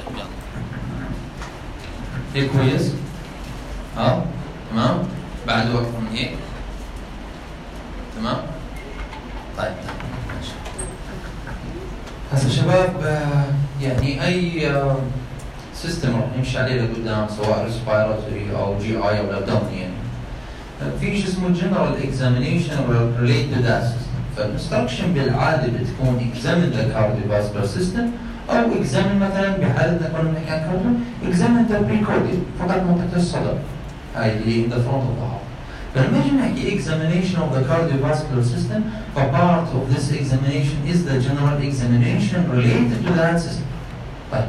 طيب يلا هيك كويس؟ تمام؟ بعده أكثر من هيك؟ تمام؟ طيب ماشي. هسه شباب يعني أي سيستم راح نمشي عليه لقدام سواء ريسبيراتوري أو جي آي أو أبدومينال يعني في شيء اسمه جنرال اكزامينيشن ريليت تو ذات سيستم. فالانستركشن بالعاده بتكون اكزامين ذا كارديوفاسكولار سيستم او اكزامين مثلا بحالتنا كنا بنحكي عن كارديو اكزامين ذا بريكورديال فقط منطقه الصدر هاي اللي in the front of the heart. فلما نجي نحكي examination of the cardiovascular system فpart of this examination is the general examination related to that system. طيب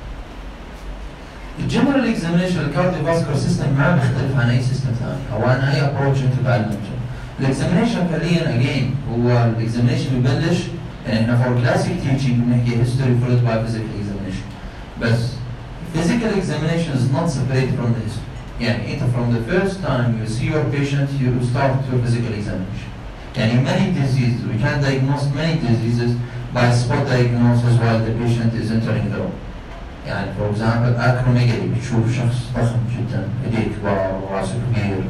الجنرال اكزامينشن للكارديوفاسكولار سيستم ما بيختلف عن اي سيستم ثاني او عن اي ابروتش انت تعلمته. الاكزامينشن فعليا اجين هو الاكزامينشن ببلش يعني احنا فور كلاسيك تيتشنج بنحكي هيستوري فولد باي فيزيكال اكزامينشن بس physical examination is not separated from the history. يعني انت from the first time you see your patient you start your physical examination. يعني many diseases we can diagnose many diseases by spot diagnosis while the patient is entering the room. يعني for example acromegaly بتشوف شخص ضخم جدا ايديه كبار وراسه كبير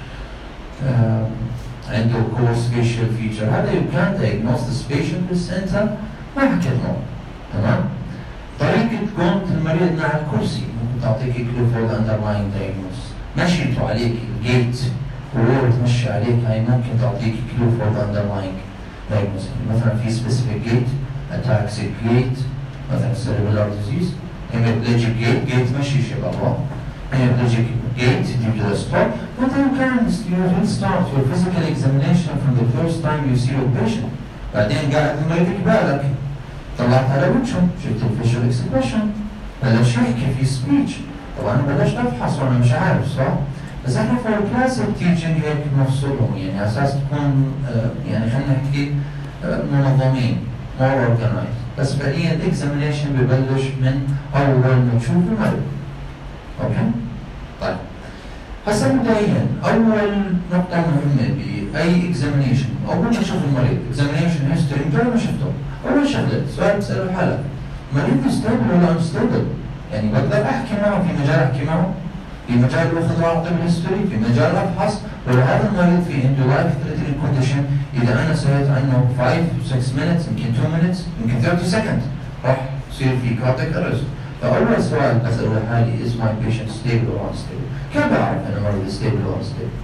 عنده core facial feature هذا you can diagnose this patient بالسنتر ما حكينا تمام؟ طريقة قوم المريض مع الكرسي ممكن تعطيك clue for the underlying diagnosis مشيته عليك الجيت وهو تمشي عليك هاي ممكن تعطيك clue for the underlying diagnosis مثلا في specific gait ataxic gait مثلا cerebral disease hemiplegic gait مشي شباب hemiplegic gait due to the stroke but you can start your physical examination from the first time you see your patient بعدين قاعد المريض يقبالك طلعت على وجهه شفت الفيشل اكسبريشن بلش يحكي في سبيتش طبعا بلشت افحص وانا مش عارف صح بس احنا في الكلاسيك تيتشنج هيك نفصلهم يعني اساس تكون يعني خلينا نحكي منظمين more organized بس فعليا الاكزامينشن ببلش من اول ما تشوف المريض اوكي طيب هسه مبدئيا اول نقطه مهمه باي اكزامينشن اول ما تشوف المريض اكزامينشن هيستوري انت ما شفته اول شغله سؤال تساله حالك مريض ستيبل ولا انستيبل؟ يعني بقدر احكي معه في مجال احكي معه في مجال اخذ واعطي بالهيستوري في مجال ابحث ولو هذا المريض في عنده لايف ثريتنينج كونديشن اذا انا سويت عنه 5 6 minutes يمكن 2 minutes يمكن 30 سكند راح يصير في كارديك ارست. فاول سؤال بساله لحالي is my patient stable or unstable؟ كيف بعرف انا مريض stable or unstable؟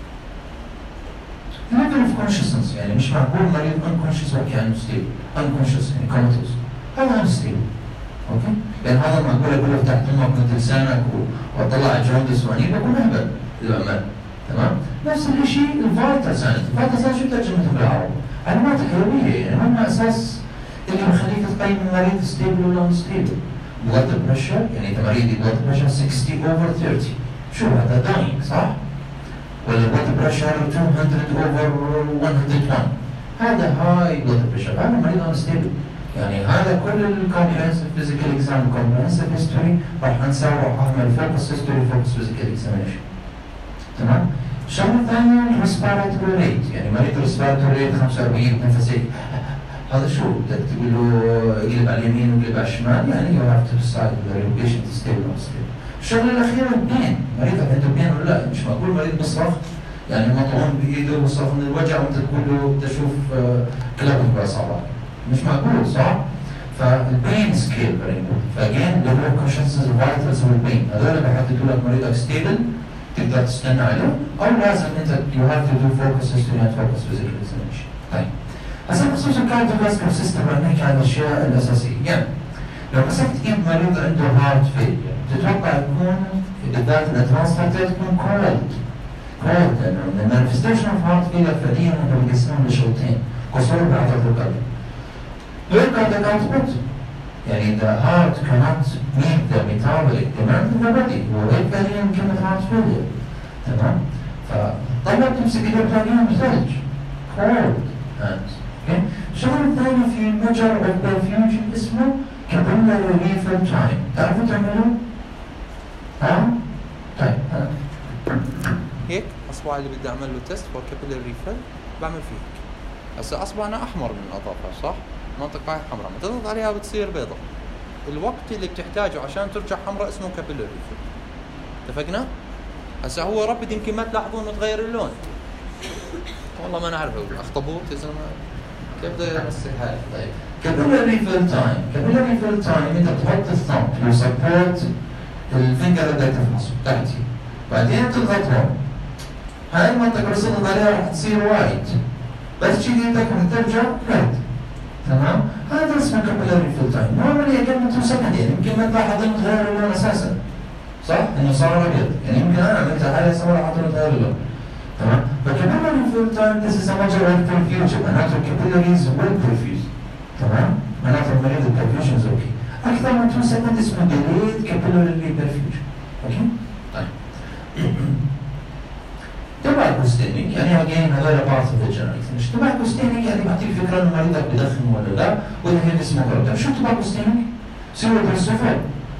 level of consciousness يعني مش معقول مريض unconscious وكأنه stable unconscious يعني comatose هذا unstable اوكي؟ لان هذا معقول اقول له تحت امك كنت لسانك واطلع جوندس واني بكون اهبل اذا عمل تمام؟ نفس الشيء الفايتال ساينس، الفايتال ساينس شو ترجمتها بالعربي؟ علامات حيويه يعني هم اساس اللي بخليك تقيم المريض ستيبل ولا انستيبل. بلد بريشر يعني اذا مريض بلد بريشر 60 over 30 شو هذا داينج صح؟ ولا بلد بريشر 200 over 101 هذا هاي بلد بريشر هذا مريض انستيبل. يعني هذا كل الكومبريهنسيف فيزيكال اكزام كومبريهنسيف هيستوري راح نسوي اعمل فوكس هيستوري فوكس فيزيكال اكزامينشن تمام؟ الشغله الثانيه الريسبيراتوري ريت يعني مريض الريسبيراتوري ريت 45 نفسي هذا شو بدك تقول له يقلب على اليمين ويقلب على الشمال يعني يو هاف تو ديسايد whether your patient is stable or unstable. الشغله الاخيره البين مريضك عنده بين ولا لا مش معقول مريض بيصرخ يعني مطعون بايده وبيصرخ من الوجع وانت تقول له بدي اشوف كلابه باصابعك مش معقول صح؟ فالبين سكيل فيري فاجين ليفل اوف كونشسنس فايتالز والبين هذول بيحددوا لك مريضك ستيبل تقدر تستنى عليه او لازم انت يو هاف تو دو فوكس هيستوري اند فوكس فيزيكال اكزامينشن. طيب هسه بخصوص الكارديوفاسكولار سيستم رح نحكي عن الاشياء الاساسيه يعني لو مسكت ايد مريض عنده هارت فيلير تتوقع يكون بالذات الادفانس تكون كولد لانه المانيفستيشن اوف هارت فيلير فعليا احنا بنقسمهم لشوطين قصور بعضلات القلب. غير cardiac output يعني the heart cannot meet the metabolic demand of the body وغير فعليا كلمة heart failure تمام؟ فطلب تمسك ايدك تلاقيها مثلج cold hands اوكي؟ الشغله الثانيه في مجر اوف perfusion اسمه capillary refill time تعرفوا تعملوه؟ طيب هيك اصبع اللي بدي اعمل له تيست فور كابيلاري ريفيل بعمل فيه هيك هسه اصبعنا احمر من الاظافر صح؟ منطقة حمراء ما تضغط عليها بتصير بيضاء الوقت اللي بتحتاجه عشان ترجع حمراء اسمه كابيلاري ريفيل. اتفقنا؟ هسه هو ربط يمكن ما تلاحظون تغير اللون. والله ما نعرف اخطبوط يا زلمه كيف بده يمسكها. طيب كابيلاري ريفيل تايم، كابيلاري ريفيل تايم انت بتحط الثumb يسبورت الفينجر اللي بدك تفحصه تحتي، بعدين تضغط هون، هاي المنطقة رصدت عليها راح تصير وايت، بس تشيل ايدك وترجع ريد. تمام؟ هذا اسمه كابيلاري ريفيل تايم، نورمالي اقل من 2 سكند، يعني يمكن ما تلاحظ انه تغير اللون اساسا. صح؟ انه صار ابيض، يعني يمكن انا عملتها حاليا صار حاطط تغير اللون. تمام؟ فكابيلاري ريفيل تايم this is a measure of perfusion، معناته الكابيلاريز will perfuse. تمام؟ معناته المريض البرفيوجن اوكي. اكثر من 2 سكند اسمه delayed capillary perfusion. اوكي؟ طيب. tobacco staining يعني again هذول parts of the general examination. tobacco staining يعني بعطيك فكره انه مريضك بدخن ولا لا، ولا هي سموكر. طيب شو tobacco staining؟ سيرو بالصفر.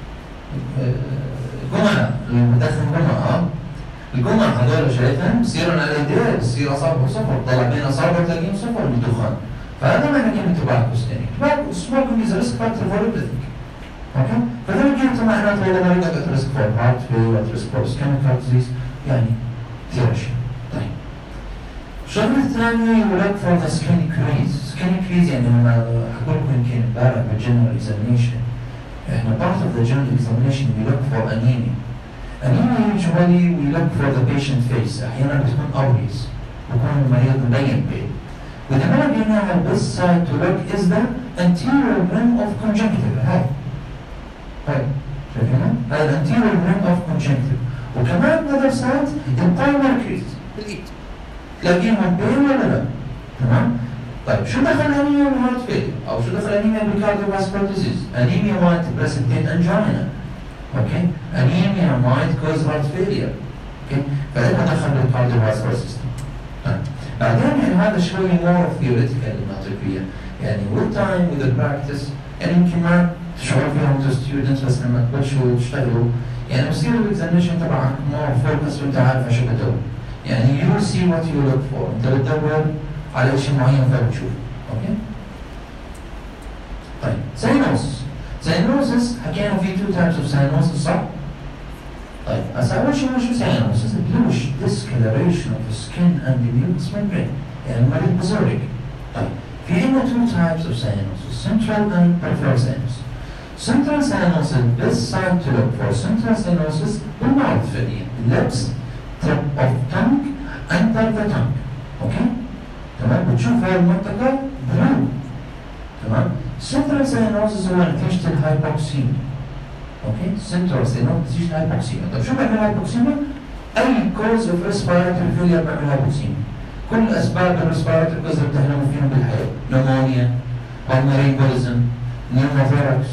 جمعة المدخن جمعة الجمعة هذول شايفهم بصيرن على ايديه بصير اصابعه صفر، طلع بين اصابعه تلاقيهم صفر من الدخان. فهذا معنى كلمة tobacco staining. tobacco smoking is a risk factor for everything. اوكي؟ فإذا قلت معناته والله مريضك at risk for heart failure, at risk for ischemic heart disease، يعني كثير اشياء. طيب. الشغلة الثانية يقول for the skin crease. skin crease يعني لما حقول لكم يمكن امبارح بالجنرال examination، احنا part of the general examination we look for anemia. anemia usually we look for the patient face. احيانا بتكون obvious، بكون المريض مبين بيه. وإذا ما لقيناها this side to look is the anterior rim of conjunctiva. هاي شايفينها؟ هاي anterior rim of conjunctiva. وكمان another side البايمر كريز بالايد. تلاقيهم بين ولا لا؟ تمام؟ طيب شو دخل انيميا بالهارت فيلير؟ او شو دخل انيميا بالكارديوفاسكولار ديزيز؟ انيميا might precipitate angina. اوكي؟ انيميا might cause heart failure. اوكي؟ فلما دخل بالكارديوفاسكولار سيستم. طيب بعدين يعني هذا شوي more theoretical المنطقية، يعني with time with the practice يعني يمكن ما تشعر فيها with the students بس لما تبلشوا تشتغلوا يعني بصير الاكزامينشن تبعك more focus وانت عارف شو بتدور. يعني you will see what you look for، انت بتدور على شيء معين فبتشوف. اوكي؟ طيب cyanosis حكينا في 2 types of cyanosis صح؟ طيب هسه اول شيء شو cyanosis؟ bluish discoloration of the skin and the mucous membrane، يعني المريض بزرق. طيب في عندنا 2 types of cyanosis central and peripheral cyanosis. central cyanosis this side to look for central cyanosis بالmouth فعليا lips tip of tongue under the tongue. اوكي؟ تمام بتشوف هاي المنطقة بلو. تمام؟ central cyanosis هو نتيجة الهايبوكسيميا. اوكي؟ central cyanosis نتيجة الهايبوكسيميا. طيب شو بيعمل الهايبوكسيميا؟ أي cause of respiratory failure بيعمل هايبوكسيميا. كل أسباب الريسبيراتوري كوز اللي بتحلموا فيهم بالحياة، نمونيا، pulmonary embolism، pneumothorax،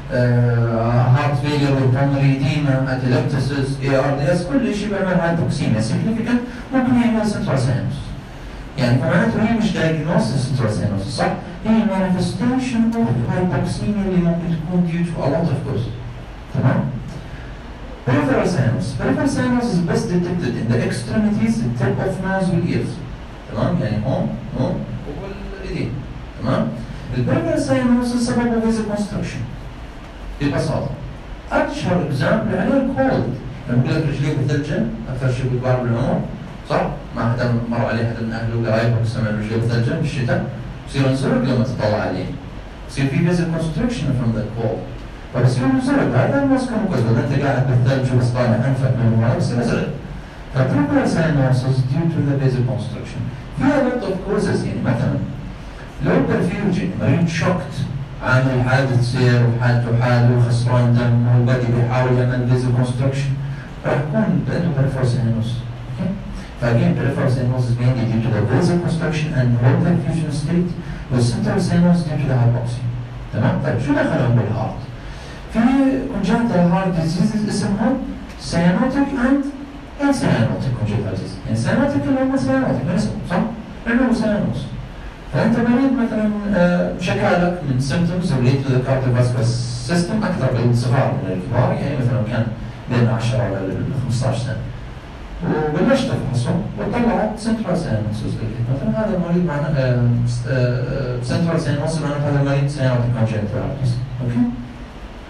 heart failure pulmonary edema، atelectasis، ARDS، كل شيء بيعمل هايبوكسيميا significant ممكن يعمل central cyanosis. يعني فمعناته هي مش diagnosis central cyanosis صح؟ هي manifestation of hypoxemia اللي ممكن تكون due to a lot of causes. تمام؟ peripheral cyanosis. peripheral cyanosis is best detected in the extremities, the tip of nose والايرز. تمام؟ يعني هون والايدين. تمام؟ البريفرال cyanosis سببه vasoconstriction. ببساطة. أشهر اكزامبل عليه الكولد. لما بقول لك رجليك بثلجن أكثر شيء بتبار بالعمر صح؟ ما حدا مر عليه حدا من أهله وقرايبه بسمع رجليه بثلجن بالشتاء بصير انزرق لما تطلع عليه. بصير في vasoconstriction from the cold. فبصير انزرق هذا الماسك مكوز ولا أنت قاعد بالثلج وبس طالع أنفك من ورا بصير انزرق. فبريفرال cyanosis due to the vasoconstriction. فيها lot of causes يعني مثلا low perfusion مريض شوكت عامل حادث سير وحالته حاله وخسران دم وبدي بيحاول يعمل vasoconstriction راح يكون عنده peripheral cyanosis. اوكي؟ فاجين peripheral cyanosis mainly due to the vasoconstriction and low perfusion state والcentral cyanosis due to the hypoxia. تمام؟ طيب شو دخلهم بالهارت؟ في congenital heart diseases اسمهم cyanotic and cyanotic congenital disease. يعني cyanotic اللي هم cyanotic من اسمه صح؟ لأنه cyanosis. فأنت مريض مثلا شكالك من symptoms related to the cardiovascular system أكثر بالصغار من الكبار، يعني مثلا كان بين 10 إلى 15 سنة. وبلشت تفحصه وطلعت central cyanosis مثلا هذا المريض معنا central cyanosis معناته هذا المريض cyanotic congenital heart disease. أوكي؟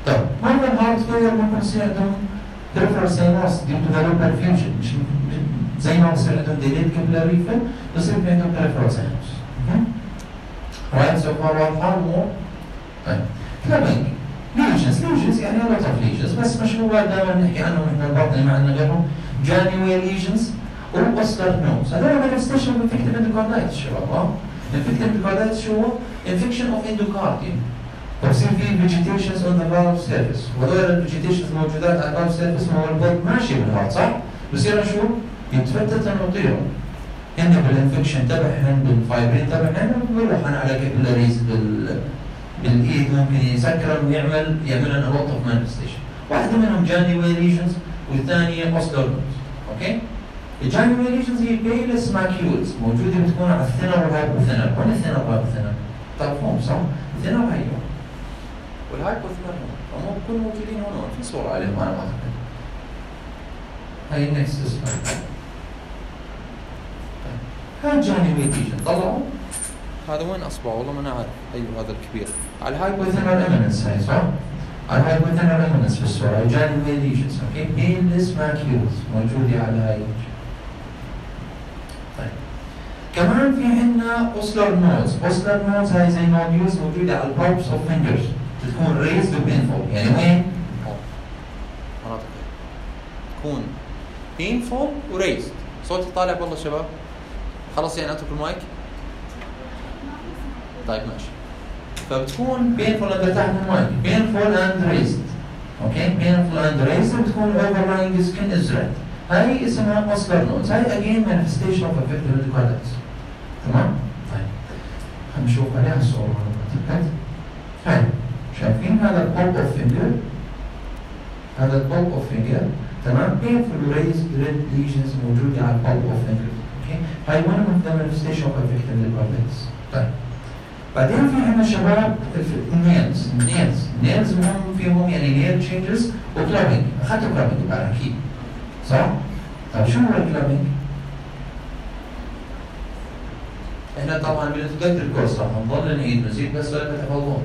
طيب هذا الهارت فيلر ممكن يصير عندهم peripheral sinus due to the low perfusion، مش زي ما بصير عندهم delayed capillary refill بصير في عندهم peripheral sinus. right so far واضحة مو؟ طيب clubbing lesions يعني a lot of lesions بس مشهورة دائما نحكي عنهم احنا الباطني ما عندنا غيرهم January lesions وأوسلر نوز. هذول manifestation of infective endocarditis شباب. infective endocarditis شو هو؟ infection of endocardium. فبصير في vegetations on the valve surface، وهذول الفيجيتيشنز موجودات على الفالف سيرفيس ما هو البلد ماشي بالهارت صح؟ بصير شو؟ يتفتت ويطيروا. هن بالانفكشن تبعهن بالفايبرين تبعهن وبيروحن على كابيلاريز بالايد ممكن يسكرن ويعمل لهم a lot of manifestation. واحدة منهم جانيوال ليجنز والثانية اوسلر نوز. اوكي؟ الجانيوال ليجنز هي بيلس ماكيولز موجودة بتكون على الثنر والهايبوثنر. وين الثنر والهايبوثنر؟ تعرفون صح؟ الثنر هي والهايبوثنر هم بيكونوا موجودين هون في صورة عليهم أنا ما أعتقد. هاي النكست سلايد. هاي جانيوال ليجن طلعوا هذا وين أصبع والله ما أنا عارف. أيوه هذا الكبير على الهايبوثنر إيميننس هاي صح؟ على الهايبوثنر إيميننس في الصورة جانيوال ليجنز أوكي بيلس ماكيولز موجودة على هاي. طيب كمان في عندنا اوسلر نودز. اوسلر نودز هاي زي نوديولز موجودة على البالبس اوف فينجرز تكون raised و painful. يعني وين؟ مناطق تكون painful و raised. صوتي طالع والله شباب. خلاص يعني اترك المايك. طيب ماشي. فبتكون painful انت تحت المايك painful and raised. اوكي painful and raised بتكون overlying skin is red. هاي اسمها اوسلر نودز. هاي again manifestation of affective endocarditis. تمام؟ طيب هنشوف عليها الصورة هاي شايفين هذا البولب اوف فينجر. هذا البولب اوف فينجر تمام painful raised red lesions موجودة على البولب اوف فينجر. اوكي هاي one of the manifestation of affective endocarditis. طيب بعدين في عندنا شباب النيلز مهم فيهم يعني نيل تشينجز وكلابينج. اخذتوا كلابينج بعد اكيد صح؟ طيب شو هو الكلابينج؟ احنا طبعا بنتذكر الكورس راح نضل نعيد نزيد بس ولا تحفظون.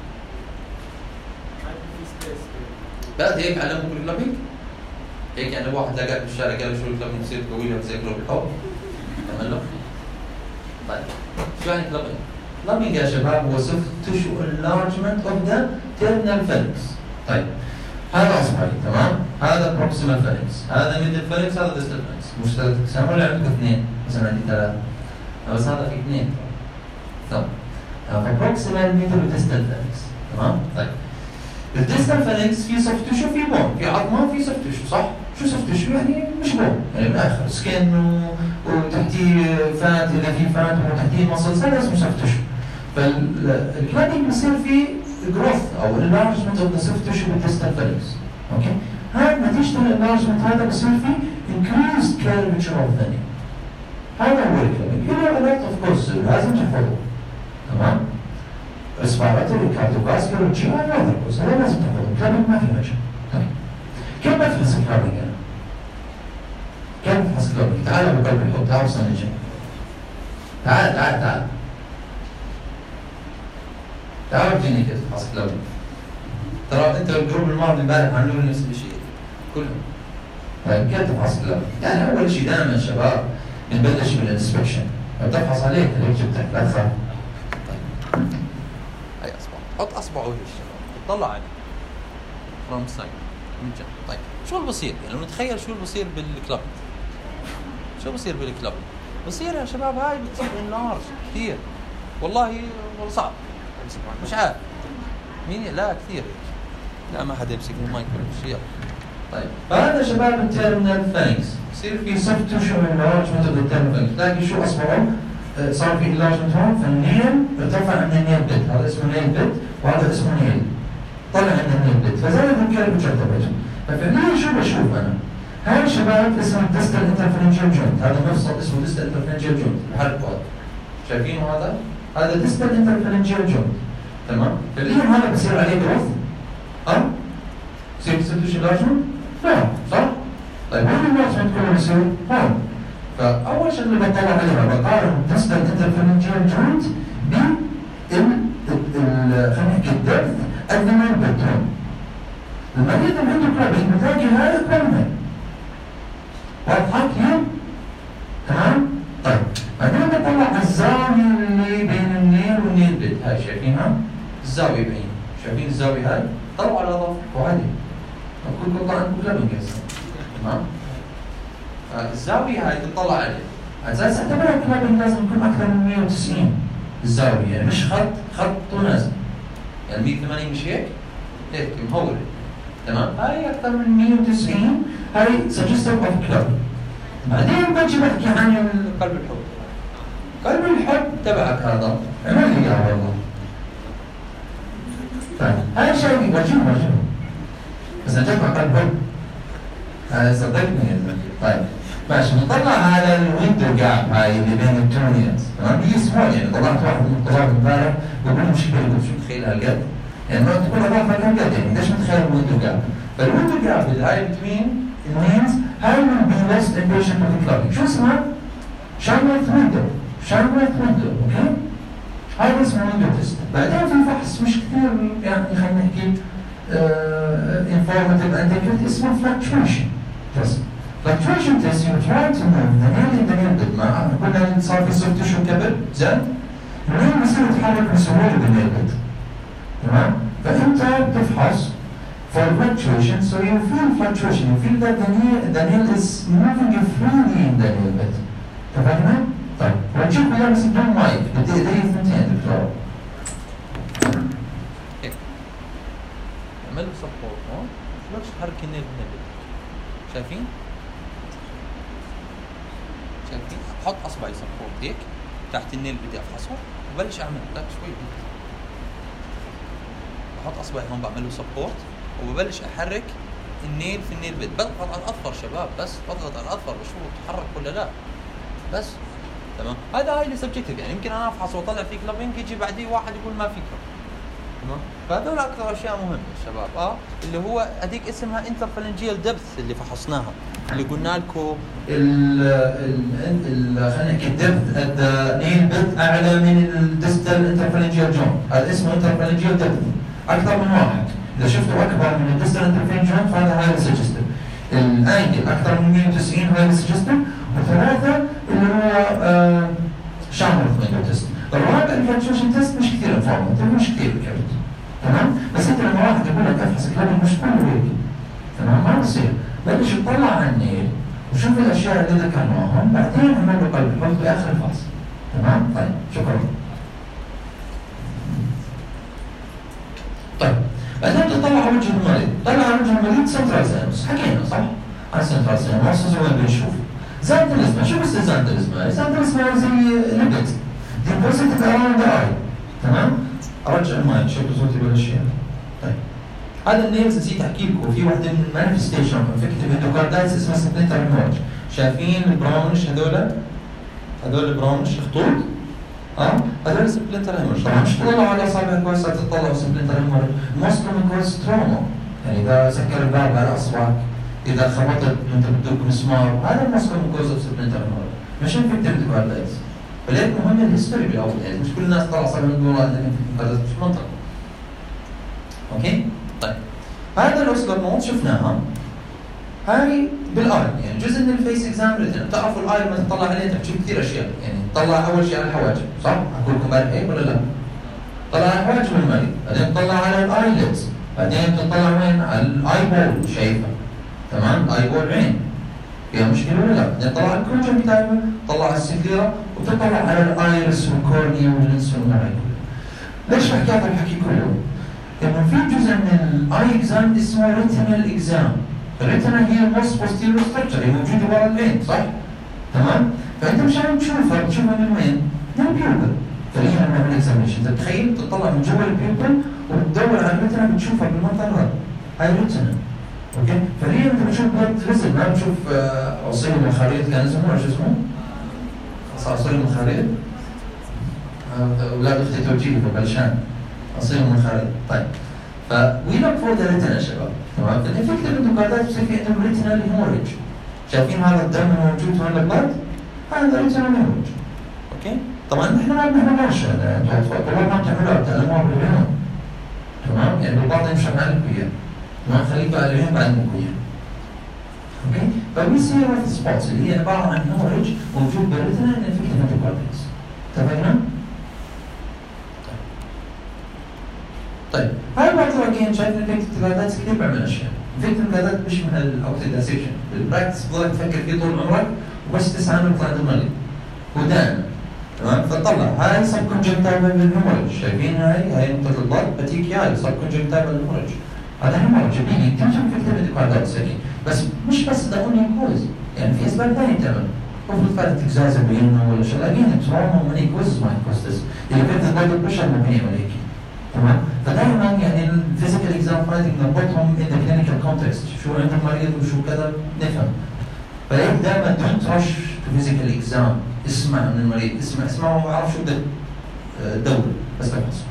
لا هيك علمكم الكلابينج؟ هيك يعني واحد لقى في الشارع قال شو الكلابينج يصير طويل وتذكره بالحب؟ عمل له؟ طيب شو يعني كلابينج؟ كلابينج يا شباب هو soft tissue enlargement of the terminal pharynx. طيب هذا اصبعي تمام؟ هذا proximal pharynx، هذا middle pharynx، هذا distal pharynx. مش 3 اقسام ولا عندكم 2؟ مثلا عندي 3 بس هذا في 2. تمام. فبروكسيمال ميدل وديستال فالنكس تمام؟ طيب الديستال فالنكس في سوفت تيشو في بون، في عظمه في سوفت تيشو صح؟ شو سوفت تيشو؟ يعني مش بون، يعني من الاخر سكن وتحتيه فات اذا في فات وتحتيه مصل هذا اسمه سوفت تيشو. فالكلابينج بصير في جروث او انلارجمنت اوف ذا سوفت تيشو بالديستال فالنكس. اوكي؟ هذا نتيجه الانلارجمنت هذا بصير في increased curvature of the neck. هذا هو الكلابينج. له alert of course لازم تحفظه. تمام؟ ريسبيراتوري كارديوفاسكولار جي اي هذا كويس هذا لازم تحفظه. الكلابينج ما في مجال. طيب كيف بفحص الكلابينج انا؟ كيف بفحص الكلابينج؟ تعال ابو قلب الحب تعال وصلنا نجي. تعال تعال ورجيني كيف تفحص الكلابينج. ترى انت الجروب الماضي امبارح عملوا نفس الشيء كلهم. طيب كيف تفحص الكلابينج؟ يعني اول شيء دائما شباب نبلش بالانسبكشن. بتفحص عليك اللي جبتك لا تخاف. طيب هاي اصبع، حط اصبع وجه الشباب، اطلع عليه فروم سايد من جنب. طيب شو اللي بصير؟ يعني نتخيل شو اللي بصير بالكلاب. شو بصير بالكلاب؟ بصير يا شباب هاي بتصير انلارج كثير. والله صعب. مش عارف. مين لا كثير. لا ما حدا يمسك المايك ولا شيء. طيب فهذا شباب التيرمينال فالنكس. يصير في سوفت تيشو انلارجمنت اوف ذا تيرمينال فالنكس. تلاقي شو اصبعه؟ صار في انلارجمنت هون فالنيل ارتفع عند النيل بيت. هذا اسمه نيل بيت وهذا اسمه نيل. طلع عند النيل بيت فزاد الكيرفتشر تبعته. ففعليا شو بشوف انا؟ هاي شباب اسمه ديستال انترفرنجيال جوينت. هذا مفصل اسمه ديستال انترفرنجيال جوينت. الحرف هذا شايفينه هذا؟ هذا ديستال انترفرنجيال جوينت. تمام؟ فعليا هذا بصير عليه جروث؟ يصير تيشو انلارجمنت؟ لا صح؟ طيب وين الانلارجمنت كله بصير؟ هون. فأول شغلة بطلع عليها بقارن ديستال انترفرنجيال جوينت خلينا نحكي الدبث النيل بيت هون. المريض اللي عنده كلابينج بتلاقي هاي اكبر منها. واضحه كيف؟ تمام؟ طيب بعدين بطلع الزاويه اللي بين النيل والنيل بيت، هاي شايفينها؟ الزاويه بعين، شايفين الزاويه هاي؟ طلعوا على ظهرك وعادي. كلكم طبعا عندكم كلابينج هسه. تمام؟ الزاويه هاي تطلع عليها. اساسا اعتبرها كلابينج لازم يكون اكثر من 190 الزاويه، يعني مش خط ونازل. يعني 180 مش هيك؟ هيك مهوله. تمام؟ هاي اكثر من 190 هاي suggestive of clubbing. بعدين بجي بحكي عن قلب الحب. قلب الحب تبعك هذا اعمل لي اياه والله. طيب هاي شيء وجهه بس نجمع قلب الحب. هذا صدقني يا زلمه. طيب ماشي نطلع على الويندو جاب هاي اللي بين التونيز. تمام؟ هي سمول يعني طلعت واحد من الطلاب امبارح بقول له مش كبير، شو متخيل هالقد؟ يعني ما تقول اضافه هالقد يعني ليش متخيل الويندو جاب؟ فالويندو جاب اللي هاي بتوين المينز هاي will be less impatient with the clubbing. شو اسمها؟ شانورث ويندو. شانورث ويندو، اوكي؟ هذا اسمه ويندو تيست. بعدين في فحص مش كثير يعني خلينا نحكي informative and accurate اسمه fluctuation test. Fluctuation test you try to move the nail in the nail bed. ما قلنا صار في soft tissue كبر، زين؟ النيل بصير يتحرك بسهولة بالنيل بد. تمام؟ فأنت بتفحص for fluctuation, so you feel fluctuation, you feel that the nail is moving freely in the nail bed. تفهمنا؟ طيب وتشوف وياه بس بدون مايك، بدي ايدي ثنتين دكتور. اعمل له سبورت هون، شلون تحرك النيل بالنيل؟ شايفين؟ شايفين؟ احط اصبعي سبورت هيك تحت النيل بدي افحصه وبلش اعمل لا شوي. بحط اصبعي هون بعمل له سبورت وببلش احرك النيل في النيل بيت، بضغط على الاظفر شباب، بس بضغط على الاظفر بشوف تحرك ولا لا بس. تمام؟ هذا هاي اللي سبجكتيف، يعني يمكن انا افحص واطلع فيه كلابينج يجي بعديه واحد يقول ما في كلاب. تمام؟ فهذول اكثر اشياء مهمه شباب. اللي هو هذيك اسمها انترفالنجيال دبث اللي فحصناها، اللي قلنا لكم خلينا نحكي الدبث النيل بيت اعلى من الديستال انترفالنجيال جون، هذا اسمه انترفالنجيال دبث اكثر من واحد. إذا شفتوا أكبر من الديستال انترفالنجيال فهذا هاي سجستيف. الأنجل أكثر من 190 هاي سجستيف، وثلاثة اللي هو شانورث ويندو تيست. الرابع الفلكتويشن تيست مش كثير انفورماتيف، مش كثير كبير. تمام؟ بس أنت لما واحد يقول لك افحص كلابينج مش كله هيك. تمام؟ ما بصير. بلش تطلع على النيل وشوف الأشياء اللي ذكرناهم، بعدين اعمل له قلب الحب بآخر الفحص. تمام؟ طيب شكرا. طيب بعدين تطلع على وجه المريض، طلع على وجه المريض سنترال سينوس، حكينا صح؟ عن سنترال سينوس وين بنشوف؟ زاندلزما، شو بس الزاندلزما؟ الزاندلزما زي ليبت ديبوزيتد اراوند ذا اي. تمام؟ ارجع المايك شوفوا صوتي بالاشياء. طيب هذا النيلز نسيت احكي لكم في وحده من المانيفستيشن افكتيف اندوكاردايتس اسمها سبلنتر هيمورج. شايفين البراونش هذول البراونش خطوط؟ هذول سبلنتر هيمورج. طبعا مش تطلعوا على اصابع كويس تطلعوا سبلنتر هيمورج، موست كويس تروما. يعني اذا سكر الباب على اصبعك، اذا خبطت وانت بتدق مسمار، هذا الموست كويس سبلنتر هيمورج، مش افكتيف اندوكاردايتس. فلذلك مهم الهيستوري بالاول، يعني مش كل الناس طلع صار عندهم اندوكاردايتس مش منطقي. اوكي؟ طيب هذا الاوسلر نوت شفناها. هاي بالاي يعني جزء من الفيس اكزام ريتنا، بتعرفوا الاي لما تطلع عليه انت بتشوف كثير اشياء، يعني تطلع اول شيء على الحواجب، صح؟ اقول لكم امبارح هيك ولا لا؟ طلع على الحواجب المريض، بعدين تطلع على الايلتس، بعدين تطلع وين؟ على الاي بول شايفها. تمام؟ الاي بول عين فيها مشكله ولا لا؟ بعدين تطلع على الكونجكتيفا، تطلع على السكليرا، وتطلع على الايرس والكورنيا واللينس والمراي. ليش بحكي هذا الحكي كله؟ لأنه في جزء من الاي اكزام اسمه ريتينال اكزام. الريتنا هي الموست بوستيريور ستراكشر، هي موجوده ورا العين، صح؟ تمام؟ فانت مش عم تشوفها، بتشوفها من وين؟ من البيوبل. فليه نعمل اكزامينشن؟ انت تخيل تطلع من جوا البيوبل وتدور على الريتنا بتشوفها بالمنطقه هاي الريتنا. اوكي؟ فليه انت بتشوف بلد فيزل ما بتشوف عصير المخاريط كان اسمه شو اسمه؟ عصير المخاريط؟ اولاد اختي توجيهي ببلشان عصير المخاريط. طيب فوي لوك فور ذا ريتنا يا شباب. تمام؟ الانفكتيف اندوكاردايتس بصير في عندهم ريتينال هيموريج. شايفين هذا الدم الموجود هون البلد؟ هذا ريتينال هيموريج. اوكي؟ طبعا نحن ما بنعملهاش انتم اطفال، طبعا ما بتعملوها بتعلموها بالعيون. تمام؟ يعني بالباطن مش هنعلم فيها. تمام خليكم قليلين بعد ممكن اوكي فوي سي رايت سبوتس اللي هي عباره عن هيموريج موجود بالريتنا ان افكت اندوكارديتس اتفقنا؟ طيب هاي برضه اجين شايف افكت الجلادات كثير بيعمل اشياء افكت الجلادات مش من الاوكسيدايزيشن بالبراكتس بتضل تفكر فيه طول عمرك وبس تسعى انه يطلع دماغي ودائما تمام فتطلع هاي سب كونجكتيفال هيموريج شايفين هاي نقطه الضغط بتيجي هاي سب كونجكتيفال هيموريج هذا هيموريج بيجي تنجم افكت اندوكارديتس سكين بس مش بس ده اونلي كوز يعني في اسباب ثانيه تعمل المفروض فعلا تجزاز بينه ولا شيء اجين تراما ماني كوزز ما كوزز اللي كنت البلد بريشر ممكن يعمل هيك تمام فدائما يعني الفيزيكال اكزام فايتنج نربطهم ان ذا كلينيكال كونتكست شو عند المريض وشو كذا نفهم فهيك دائما دونت رش تو فيزيكال اكزام اسمع من المريض اسمع وما بعرف شو بدك تدور بس تفحص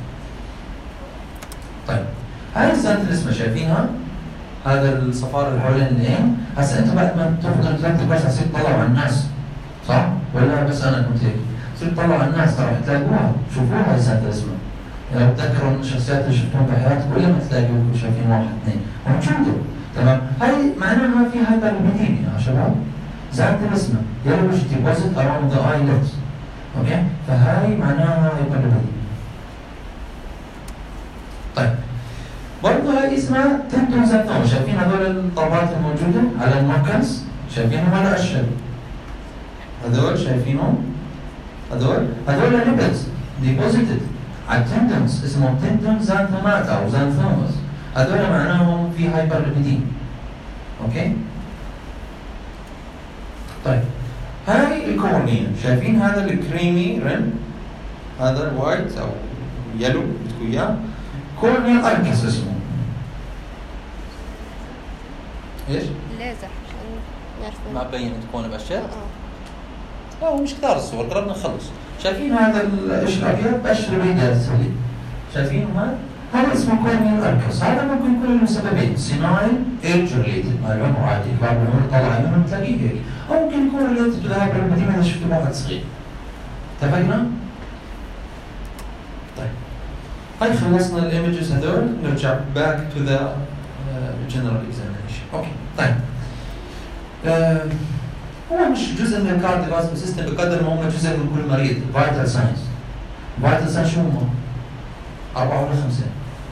طيب هاي الزنت الاسمها شايفينها هذا الصفار اللي حوالين العين هسه انتم بعد ما تاخذوا الثلاث بس هتصير تطلعوا على الناس صح؟ ولا بس انا كنت هيك تصير تطلعوا على الناس ترى تلاقوها شوفوها هاي الزنت الاسمها يعني بتذكروا من الشخصيات اللي شفتوهم بحياتكم ولا ما تلاقوكم شايفين واحد اثنين موجوده تمام هاي معناها في هايبرليبيديميا يا شباب زنت الاسمها يلوش ديبوزيت اراوند ذا ايلتس اوكي فهاي معناها هايبرليبيديميا طيب برضه هاي اسمها تندون زنتوما شايفين هذول الطبقات الموجوده على المركز شايفينهم ولا اشهر هذول شايفينهم هذول ليبيدز ديبوزيتد على التندونز اسمهم تندون زانثومات او زانثوماس هذول معناهم في هايبرليبيديم اوكي طيب هاي الكورنيا شايفين هذا الكريمي ريم هذا الوايت او يلو بدكم اياه كورنيال اركس اسمه ايش؟ لازح عشان يعرفوا ما بين تكون باشياء؟ لا هو مش كثار الصور قربنا نخلص شايفين هذا القشر الابيض قشر بيضاء سليم شايفين هذا اسمه كورنيال اركس هذا ممكن يكون له سببين سينايل ايج ريليتد مع العمر عادي كبار العمر طلع عيونهم تلاقيه هيك او ممكن يكون ريليتد لهايبرليبيديميا اذا شفتوا واحد صغير اتفقنا؟ طيب هاي خلصنا الايمجز هذول نرجع باك تو ذا جنرال اكزامينيشن اوكي طيب هو مش جزء من الكارديوفاسكولار سيستم بقدر ما هو جزء من كل مريض فايتال ساينس فايتال ساينس شو هم؟ 4 ولا 5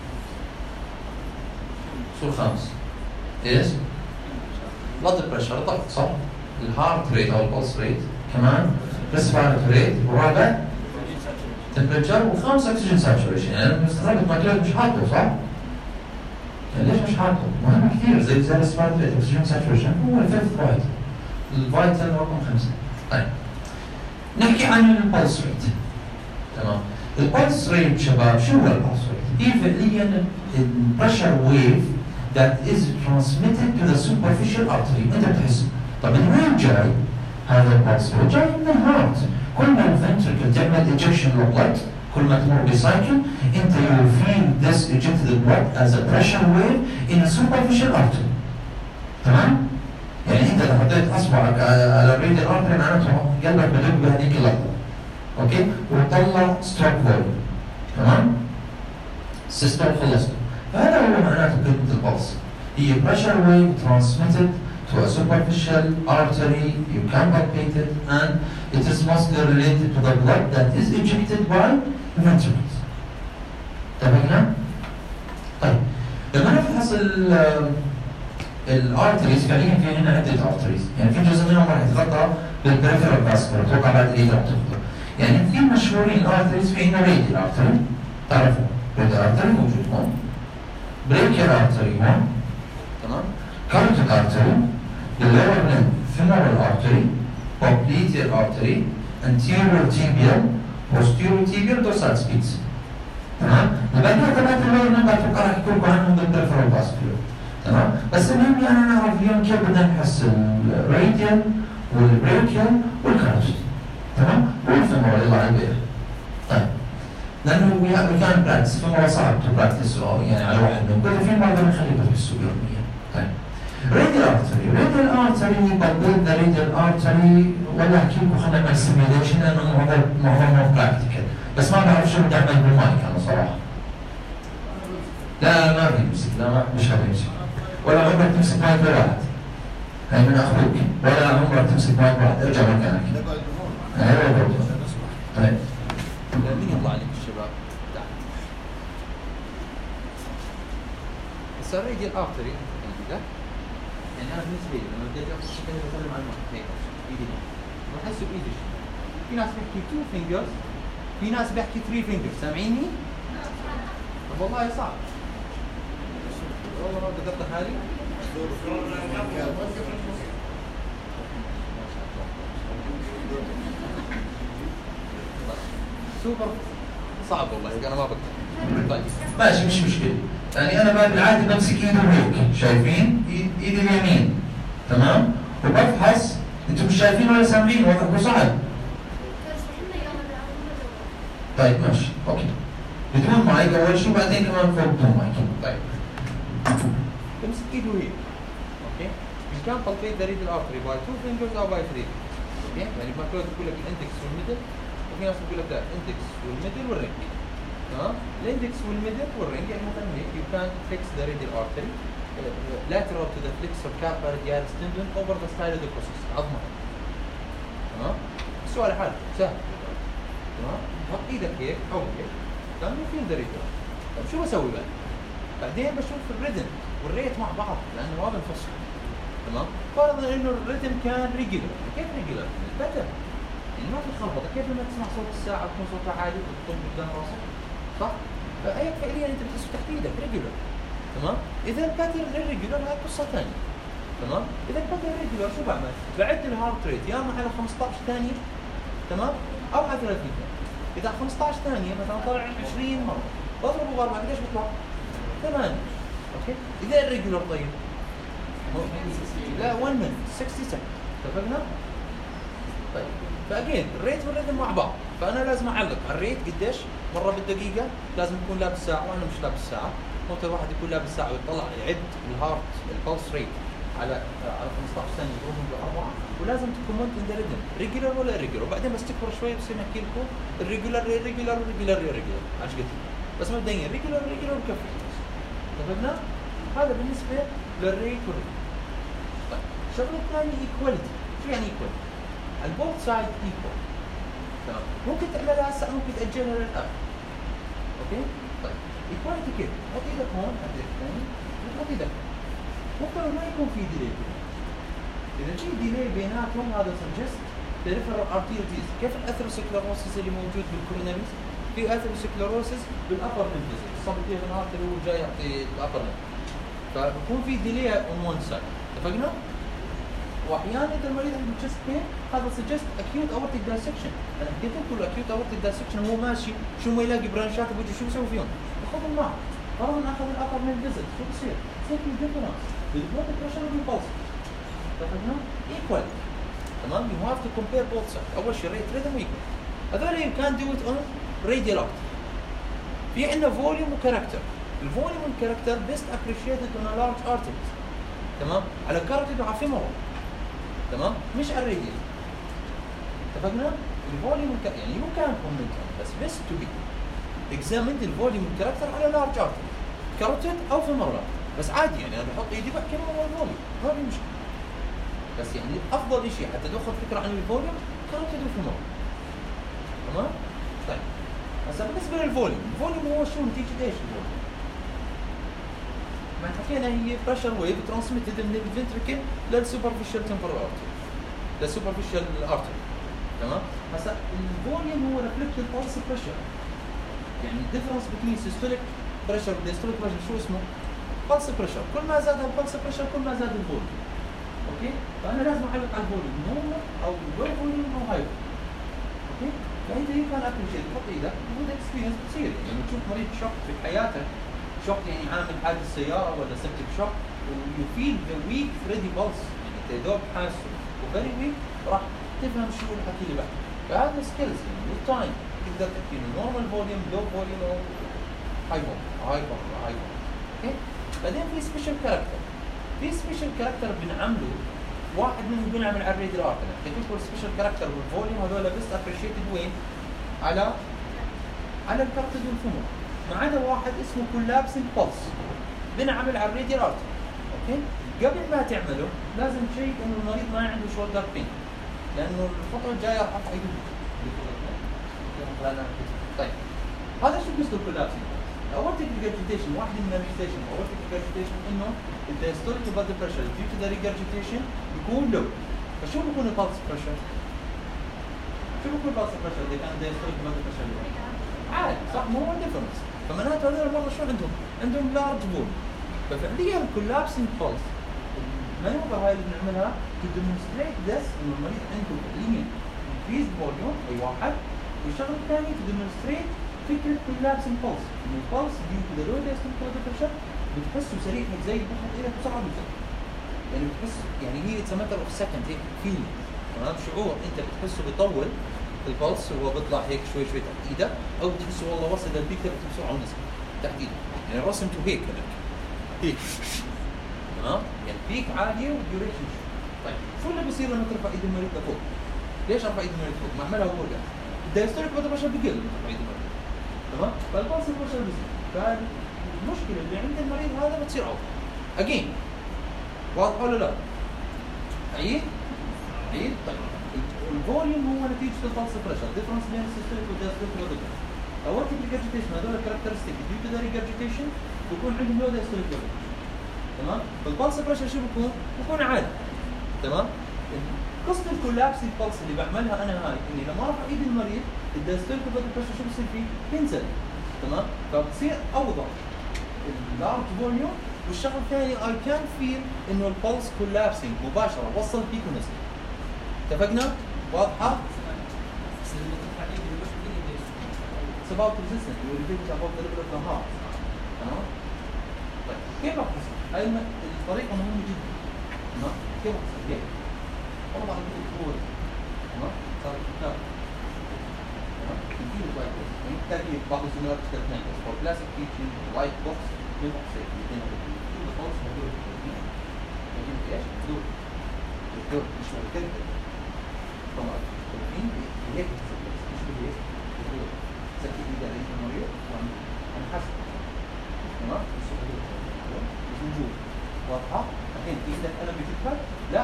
شو الخامس؟ ايش؟ بلد بريشر ضغط صح؟ الهارت ريت او البلس ريت كمان ريسبيراتوري ريت ورابع تمبريتشر وخامس اكسجين ساتوريشن يعني انا مستغرب ما مش حاطه صح؟ يعني ليش مش حاطه؟ مهم كثير زي الريسبيراتوري ريت اكسجين ساتوريشن هو الفيفث فايتال الفايتال رقم 5 طيب نحكي عن البلس ريت تمام البلس ريت شباب شو هو البلس ريت؟ هي فعليا البريشر ويف that is transmitted to the superficial artery انت بتحس طب من وين جاي؟ هذا البلس ريت جاي من الهارت كل ما الفنتركل تعمل ايجكشن للبلد كل ما تمر بسايكل انت you will feel this ejected blood as a pressure wave in a superficial artery تمام؟ يعني انت لو حطيت اصبعك على الريد الارتري معناته قلبك بدق بهذيك اللحظه اوكي وطلع ستروك فوليوم تمام السيستول خلصته فهذا هو معناته كلمه البلس هي pressure wave transmitted to a superficial artery you can palpate it and it is mostly related to the blood that is ejected by ventricles اتفقنا؟ طيب لما نفحص الارتريز فعليا في هنا عده ارتريز يعني في جزء منهم راح يتغطى بالبريفيرال فاسكولار اتوقع بعد الايد راح تفضل يعني في مشهورين ارتريز في هنا ريديال ارتري تعرفوا ريديال ارتري موجود هون بريكيال ارتري هون تمام كاروتيد ارتري اللور لمب femoral artery popliteal artery anterior tibial posterior tibial dorsal spines تمام بعدين كمان اللور لمب اتوقع راح يحكوا لكم عنهم بالبريفيرال فاسكولار تمام بس المهم يعني نعرف اليوم كيف بدنا نحس الراديال والبريكيال والكاروتيد تمام والفيمورال الله يبارك طيب لانه we can practice فيمورال صعب to practice يعني على واحد منهم كل في مرة بنخليه بتحسوا يوميا طيب radial artery بقول the radial artery ولا احكي لكم خلينا نعمل simulation لانه معظمه براكتيكال بس ما بعرف شو بدي اعمل بالمايك انا صراحة لا ما بيمسك لا مش هبيمسك ولا عمرك تمسك مايك واحد. هاي من اخوك، ولا عمرك تمسك مايك واحد، ارجع مكانك. ايوه برضه. طيب. مين يطلع لك الشباب؟ تعال. هسه الراديال ارتري ده يعني انا بالنسبه لي لما بدي اجي كنت بتكلم عن المخ هيك ايدي بحس بايدي في ناس بيحكي 2 فينجرز، في ناس بيحكي 3 فينجرز، سامعيني؟ طب والله صعب. والله ما بدي اقطع حالي. سوبر صعب والله انا ما بقدر. طيب ماشي مش مشكلة. يعني أنا بالعادة بمسك إيده هيك، شايفين؟ إيدي اليمين. تمام؟ وبفحص، أنتم مش شايفين ولا سامعين، وضعكم صعب. طيب ماشي، أوكي. بدون مايك أول شيء وبعدين كمان فوق بدون مايك. طيب تمسك ايده هيك. اوكي؟ You can palpate the radial artery by 2 fingers or by 3. اوكي؟ يعني بمكروه تقول لك الاندكس والميدل، وفي ناس بتقول لك لا الاندكس والميدل والرينج. تمام؟ الاندكس والميدل والرينج يعني مثلا هيك you can fix the radial artery lateral to the flexor carpi radialis tendon over the stylodocosis عظمه. تمام؟ السؤال حال سهل. تمام؟ حط ايدك هيك او هيك. تمام؟ يفيل the radial. طيب شو بسوي بقى؟ بعدين بشوف الريتم والريت مع بعض لانه ما بنفصل. تمام؟ فرضا انه الريتم كان ريجولر، كيف ريجولر؟ بتر يعني ما في خربطه، كيف لما تسمع صوت الساعه تكون صوتها عالي وتطب قدام راسك؟ صح؟ فهيك فعليا انت بتحسه تحت ايدك ريجولر. تمام؟ اذا الباترن الريجولر هاي قصه ثانيه. تمام؟ اذا الباترن الريجولر شو بعمل؟ بعد الهارت ريت يا اما على 15 ثانيه تمام؟ او على 30 ثانيه. اذا 15 ثانيه مثلا طلع 20 مره بضربه باربعه قديش بيطلع؟ 8. اوكي؟ اذا الريجولر طيب لا 1 من 60 سكند. اتفقنا؟ طيب فاجين الريت والريتم مع بعض، فانا لازم اعلق على الريت قديش مره بالدقيقه، لازم يكون لابس ساعه وانا مش لابس ساعه، ممكن الواحد يكون لابس ساعه ويطلع يعد الهارت البلس ريت على 15 ثانيه يضربهم باربعه، ولازم تكومنت ان ذا ريتم ريجولر ولا ريجولر، وبعدين بس تكبر شوي بصير نحكي لكم الريجولر ريجولر ريجولر ريجولر عشان قلت بس مبدئيا ريجولر ريجولر بكفي. اتفقنا؟ هذا بالنسبه للريت والريت. طيب الشغله الثانيه ايكواليتي. شو يعني ايكواليتي؟ البوث سايد ايكوال. تمام؟ ممكن تعملها هسه ممكن تاجلها للاخر. اوكي؟ طيب ايكواليتي كيف؟ حط ايدك هون على اليد الثاني وحط ايدك هون. ممكن ما يكون في ديلي. اذا في ديلي بيناتهم هذا سجست بريفرال ارتيريز. كيف الاثيروسكليروسيس اللي موجود بالكوروناريز؟ في اثيروسكليروسيس بالابر لمبس، الصبتيه الارتري هو جاي يعطي الابر لمب. فبكون في ديلي اون وان سايد. اتفقنا؟ واحيانا اذا المريض عنده تشست بين هذا سجست اكيوت اورتيك دايسكشن. انا حكيت لكم الاكيوت اورتيك دايسكشن هو ماشي شو ما يلاقي برانشات بوجهه شو بيسوي فيهم؟ ياخذهم معه. فرضا اخذ الابر من فيزت شو بصير؟ بصير في ديفرنس بالبلد بريشر وبالبلس. اتفقنا؟ ايكوال. تمام؟ يو هاف تو كومبير بوث سايد. اول شيء ريت ريتم ايكوال. هذول يو كان دو ات اون راديال ارتري. في عندنا فوليوم وكاركتر. الفوليوم والكاركتر بيست ابريشيتد اون ا لارج ارتري. تمام؟ على كارتيد وعلى فيمورال. تمام؟ مش على الراديال. اتفقنا؟ الفوليوم يعني يو كان كومنت بس بيست تو بي اكزامند الفوليوم والكاركتر على لارج ارتري. كاروتيد او فيمورال. بس عادي يعني انا بحط ايدي بحكي له الفوليوم ما في مشكله. بس يعني افضل شيء حتى تاخذ فكره عن الفوليوم كاروتيد وفيمورال. تمام؟ طيب هسه بالنسبه للفوليوم، الفوليوم هو شو نتيجه ايش الفوليوم؟ ما حكينا هي بريشر ويف ترانسميتد من الفنتريكل للسوبرفيشال تمبرال ارتري للسوبرفيشال ارتري. تمام؟ هسه الفوليوم هو ريفلكتد بلس بريشر. يعني الديفرنس بين سيستوليك بريشر وديستوليك بريشر شو اسمه؟ بلس بريشر، كل ما زاد البلس بريشر كل ما زاد الفوليوم. اوكي؟ فانا لازم اعلق على الفوليوم نورمال او لو فوليوم او هاي. اوكي؟ فانت يمكن ابريشيت تحط ايدك وهذا اكسبيرينس بتصير يعني لما تشوف مريض شوك في حياتك، شوك يعني عامل حادث سياره ولا سبتك شوك ويو فيل ذا ويك فريدي بلس، يعني انت يا دوب حاسه وفيري ويك راح تفهم شو الحكي اللي بعده. فهذا سكيلز يعني بالتايم تقدر تحكي انه نورمال فوليوم لو فوليوم او هاي فوليوم هاي فوليوم هاي فوليوم. اوكي؟ بعدين في سبيشال كاركتر. في سبيشال كاركتر بنعمله واحد منهم بنعمل على الراديال ارتري. حكيت لكم السبيشال كاركتر والفوليوم هذول بس ابريشيتد وين؟ على الكاركتر والفيمور. ما عدا واحد اسمه كولابسنج بلس بنعمل على الراديال ارتري. اوكي؟ قبل ما تعمله لازم تشيك انه المريض ما عنده شولدر بين، لانه الفتره الجايه راح ارفع ايده. طيب هذا شو قصده الكولابسي؟ اورتيك ريجرجيتيشن، واحد من المانيفستيشن اورتيك ريجرجيتيشن انه الدايستوليك بلد بريشر ديو تو ذا ريجرجيتيشن بيكون لو. فشو بيكون البلس بريشر؟ شو بيكون البلس بريشر اذا كان الدايستوليك بلد بريشر لو؟ عادي صح؟ مو هو ديفرنس. فمعناته هذول المره شو عندهم؟ عندهم لارج بول. ففعليا الكولابسينج بلس المانوفر هاي اللي بنعملها تو ديمونستريت ذس انه المريض عنده فعليا increased فوليوم اي واحد، والشغله الثانيه تو ديمونستريت فكره كولابسينج بلس، انه البلس ديو تو ذا لو دايستوليك بلد بريشر بتحسه سريع هيك زي الضغط إلك بسرعه بتزيد. يعني بتحس يعني هي اتس ماتر اوف سكند هيك فيلينج، تمام؟ شعور انت بتحسه بيطول البلس وهو بيطلع هيك شوي شوي تحت ايدك، او بتحسه والله وصل للبيك تبعته بسرعه ونزل تحت ايدك. يعني رسمته هيك هيك تمام؟ يعني بيك عاليه وديوريشن. طيب شو اللي بصير لما ترفع ايد المريض لفوق؟ ليش ارفع ايد المريض فوق؟ ما اعملها وهو قاعد. الدايستوليك بلد بريشر بقل لما ترفع ايد المريض. تمام؟ فالبلس بريشر بيزيد. فالمشكله اللي عند المريض هذا بتصير عوض. اجين واضح ولا لا؟ عيد؟ عيد؟ طيب الفوليوم هو نتيجه البلس بريشر، ديفرنس بين السيستوليك والدايستوليك بلد بريشر. اورتيك ريجرجيتيشن هذول الكاركترستيك ديو تو ذا ريجرجيتيشن بيكون عندهم لو دايستوليك بلد بريشر. تمام؟ فالبلس بريشر شو بيكون؟ بيكون عالي. تمام؟ قصة الكولابسي بلس اللي بعملها انا هاي اني لما ارفع ايد المريض الدايستوليك بلد بريشر شو بصير فيه؟ بينزل. تمام؟ فبصير اوضح اللارج فوليوم. والشغله الثانيه اي كان فيل انه البلس كولابسينج مباشره وصل بيك ونزل. اتفقنا؟ واضحه؟ It's about resistance. We will think about the level of the heart. تمام؟ طيب كيف راح تصير؟ هاي الطريقه مهمه جدا. تمام؟ كيف راح تصير؟ هيك. والله على الدكتور. تمام؟ صار الكتاب. تمام؟ يجيب لايك بوكس. يعني تلاقي بعض الزملاء بيشتغل اثنين بس. فور كلاسيك تيتشنج لايك بوكس ينفع تصير الاثنين شو البلس هدول الاثنين. يجيب ايش؟ هدول. هدول مش مركز. طبعا الحين هيك مش بهيك. هدول. سكت ايدي على ايد المريض وانا حاسس. تمام؟ مش موجود. واضحه؟ الحين في ايدك قلم بتكبر؟ لا.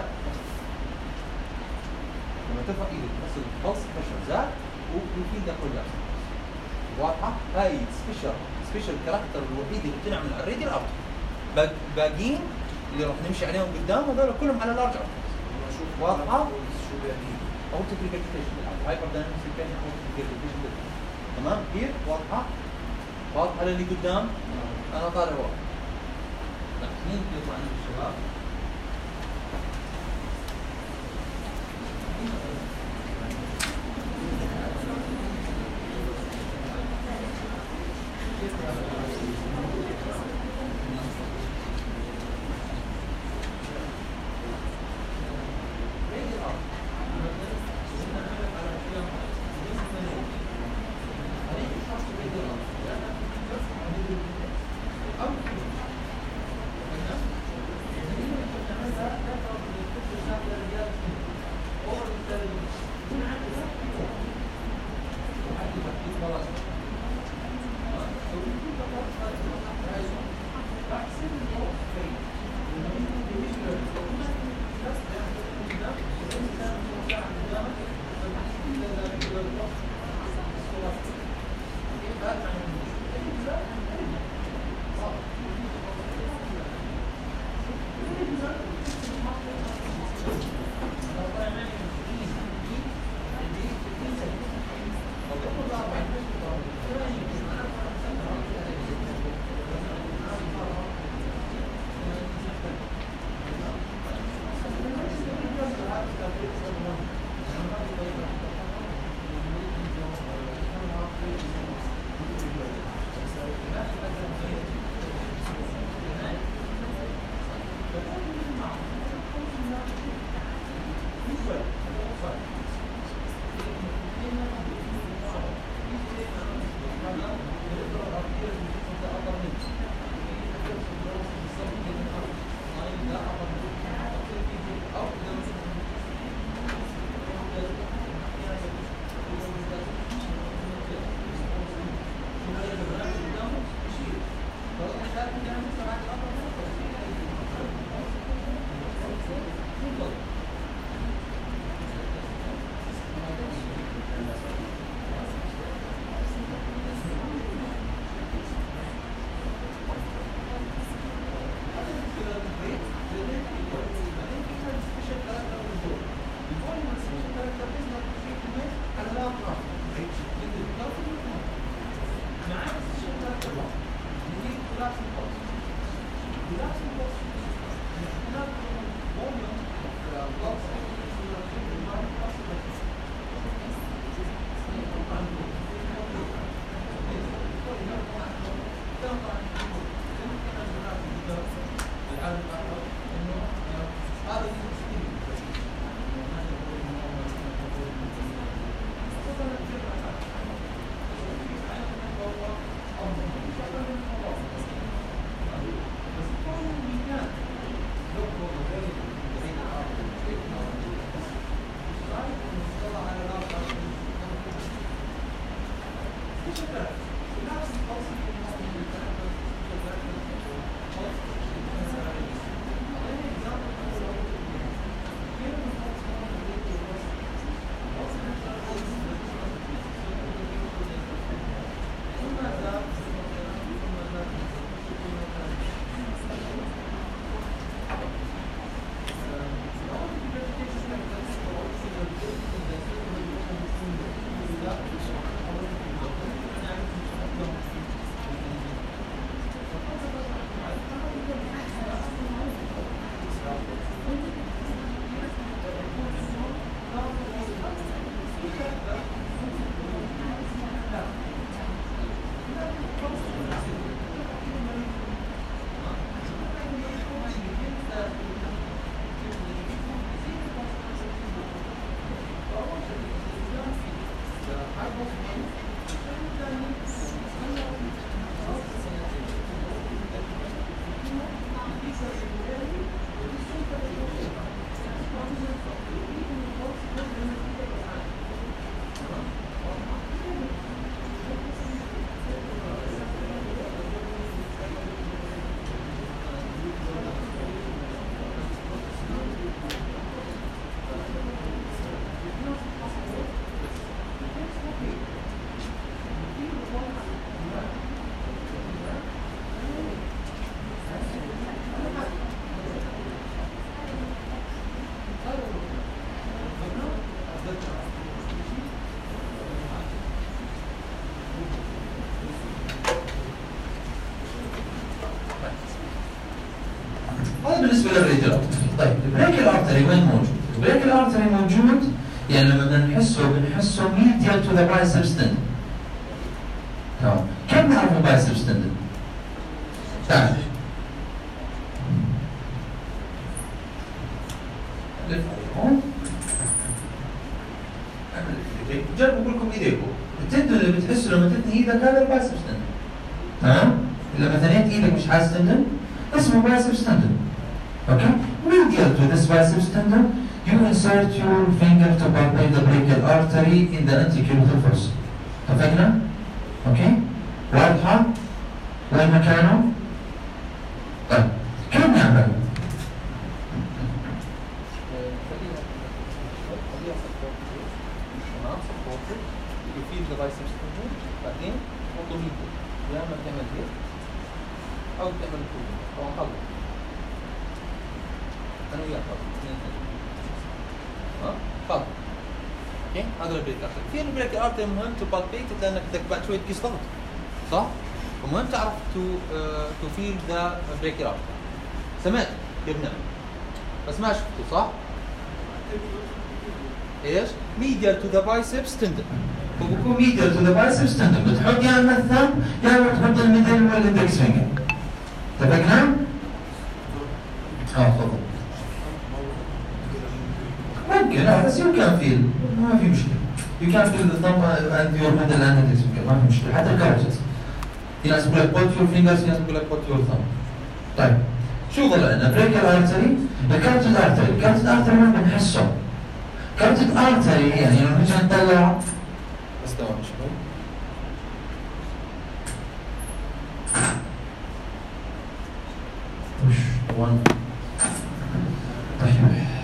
لما ترفع ايدك تحس البلس بريشر زاد وفي ده كولابس. واضحه؟ هاي سبيشال كاركتر الوحيد اللي بتنعمل على الراديال ارتري. باقيين اللي راح نمشي عليهم قدام هذول كلهم على لارج ارتري. واضحه؟ شو يعني؟ اورتيك ريجرجيتيشن هايبر دايناميك سيركيشن اورتيك ريجرجيتيشن. تمام؟ كيف؟ واضحه؟ واضحه على اللي قدام؟ انا طالع ورا. مين بيطلع عند الشباب؟ هذا بالنسبه للريتال ارتري. طيب البريكال ارتري وين موجود؟ البريكال ارتري موجود يعني لما بنحسه ميديال تو ذا بايسبس تندن. تمام. كيف نعرف البايسبس تندن؟ تعال هون جربوا اقول لكم ايديكم، التندن اللي بتحسه لما تثني ايدك هذا البايسبس تندن. تمام؟ لما ثنيت ايدك مش حاسس تندن اسمه بايسبس تندن. Okay? Medial to this biceps tendon, you insert your finger to palpate the brachial artery in the antecubital fossa. اتفقنا؟ اوكي؟ واضحة؟ وين مكانه؟ طيب كيف نعمل؟ يفيد البايسبس تندون بعدين حطوا ميديا يا اما تعمل هيك او تعمل كوب او نخلط انا وياك ها خلط اوكي هذا البريك ارتري. في البريك ارتري مهم تو بالبيت لانك بدك بعد شوي تقيس ضغط صح؟ ومهم تعرف تو فيل ذا بريك ارتري. سمعت كيف نعمل بس ما شفته صح؟ ايش؟ medial to the biceps tendon. وبكون medial to the biceps tendon بتحط يا اما الثumb يا اما تحط الميدل والاندكس فينجر. اتفقنا؟ تفضل. ممكن بس you can feel ما في مشكلة. You can feel the thumb and your middle and index finger ما في مشكلة حتى الكارتز. في ناس بيقول لك put your fingers في ناس بيقول لك put your thumb. طيب شو ظل عندنا؟ brachial artery الكارتز artery. الكارتز artery وين بنحسه؟ كارتد ارتري يعني لما نجي نطلع بس تمام شوي وش وين طيب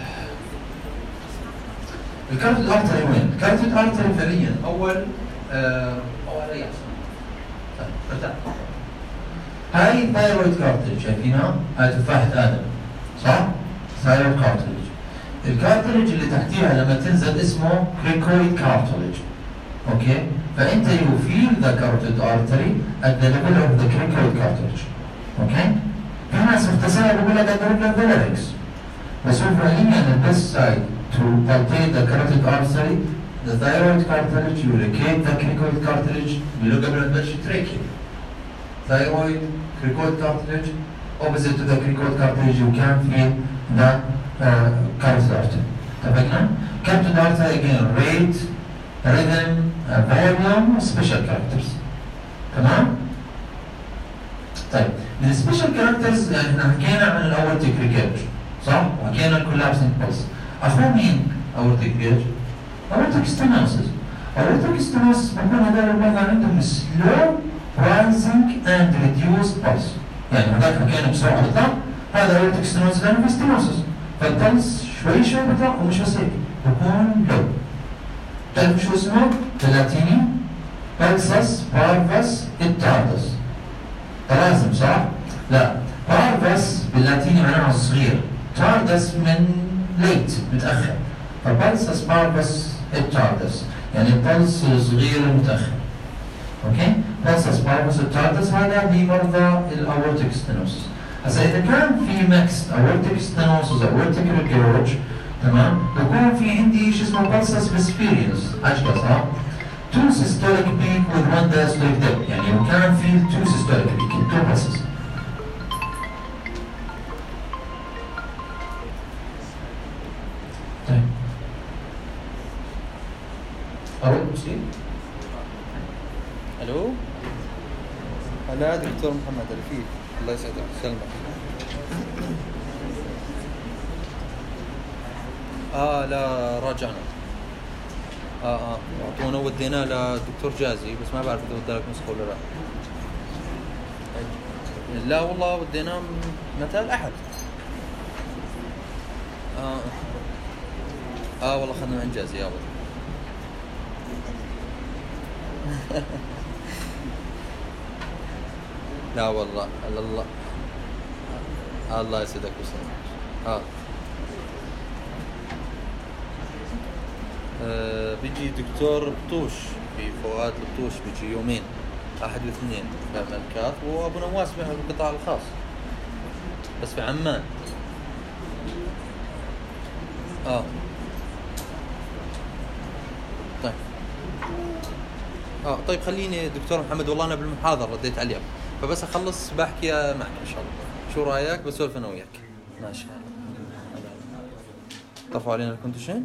الكارتد ارتري وين؟ الكارتد ارتري فعليا اول رياس. طيب ارتاح. هاي ثايرويد كارتريج شايفينها؟ هاي تفاحة ادم صح؟ ثايرويد كارتريج. الكارتريج اللي تحتيها لما تنزل اسمه كريكويد كارتريج. اوكي؟ فانت يو فيل ذا كارتريج ارتري ات ذا ليفل اوف ذا كريكويد كارتريج. اوكي؟ في ناس مختصرة بيقول لك ات ذا فيركس. بس هو فعليا البيست سايد تو بالبيت ذا كارتريج ارتري ذا ثايرويد كارتريج يو لوكيت ذا كريكويد كارتريج بيلو قبل ما تبلش تريكي. ثايرويد كريكويد كارتريج opposite to the cricoid cartilage you can feel the carotid artery. اتفقنا؟ carotid artery again rate, rhythm, volume, special characters. تمام؟ طيب من special characters يعني احنا حكينا عن الاورتيك ريجيج صح؟ وحكينا الكولابسنج بلس. اخوه مين اورتيك ريجيج؟ اورتيك stenosis. اورتيك ستينوسس بكون هذول المرضى عندهم سلو رايزنج اند ريديوست بلس، يعني هذاك حكينا بسرعه بيطلع، هذا اورتيك ستينوسس لانه في ستينوسس، فالبلس شوي شوي بيطلع ومش بس هيك بكون لو. تعرفوا شو اسمه باللاتيني؟ بلسس بارفس التاردس. تلازم صح؟ لا، بارفس باللاتيني معناها صغير، تاردس من ليت متاخر، فبلسس بارفس التاردس يعني البلس صغير متاخر. اوكي؟ بلسس بارفس التاردس هذا بمرضى الاورتيك ستينوسس. هسا اذا كان في ميكس اورتيك ستينوسس اورتيك ريجورج تمام؟ بكون في عندي شو اسمه بلسس بسفيرينس عجبة صح؟ 2 systolic peak with 1 diastolic dip، يعني لو كان في 2 systolic peak 2 pulses. طيب أرد مسلم؟ الو هلا دكتور محمد الفيل، الله يسعدك ويسلمك. لا راجعنا. اعطونا وديناه للدكتور جازي، بس ما بعرف اذا ودى لك نسخه ولا لا. لا والله وديناه متى الاحد. والله اخذنا من جازي يا والله. لا والله الله يسعدك ويسلمك. بيجي دكتور بطوش في فؤاد البطوش، بيجي يومين 1 و2 بملكات، وابو نواس بالقطاع الخاص بس في عمان. طيب خليني دكتور محمد، والله انا بالمحاضره رديت عليها، فبس اخلص بحكي معك ان شاء الله. شو رايك بسولف انا وياك؟ ماشي. طفوا علينا الكونديشن.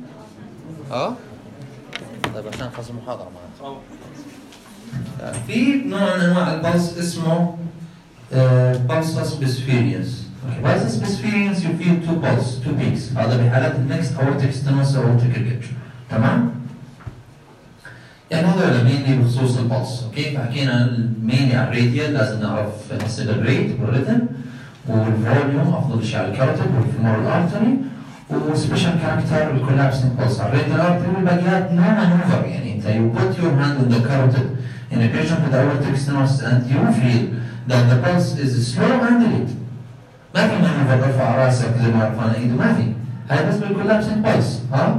طيب عشان نخلص المحاضره معنا. في نوع من انواع البلس اسمه pulsus bispherens. pulsus bispherens يفيد 2 pulse 2 peaks، هذا بحالات الميكس aortic stenosis aortic ligature. تمام؟ يعني هذول مينلي بخصوص البلس. اوكي، فحكينا مينلي على الراديال، لازم نعرف نحسب الريت والريتم والفوليوم، افضل شيء على الكاروتيد والفيمورال ارتري، وسبيشال كاركتر الكولابسنج بلس على الراديال ارتري، والباقيات نو مانوفر. يعني انت you put your hand on the carotid in a patient with aortic stenosis and you feel that the pulse is slow and delayed. ما في مانوفر ارفع راسك زي ما رفعنا ايده، ما في. هاي بس بالكولابسنج بلس.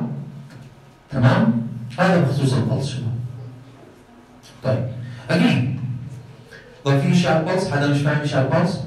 تمام؟ هذا بخصوص البلس. شنو؟ طيب اجين طيب في شيء على البلس؟ حدا مش فاهم شيء على البلس؟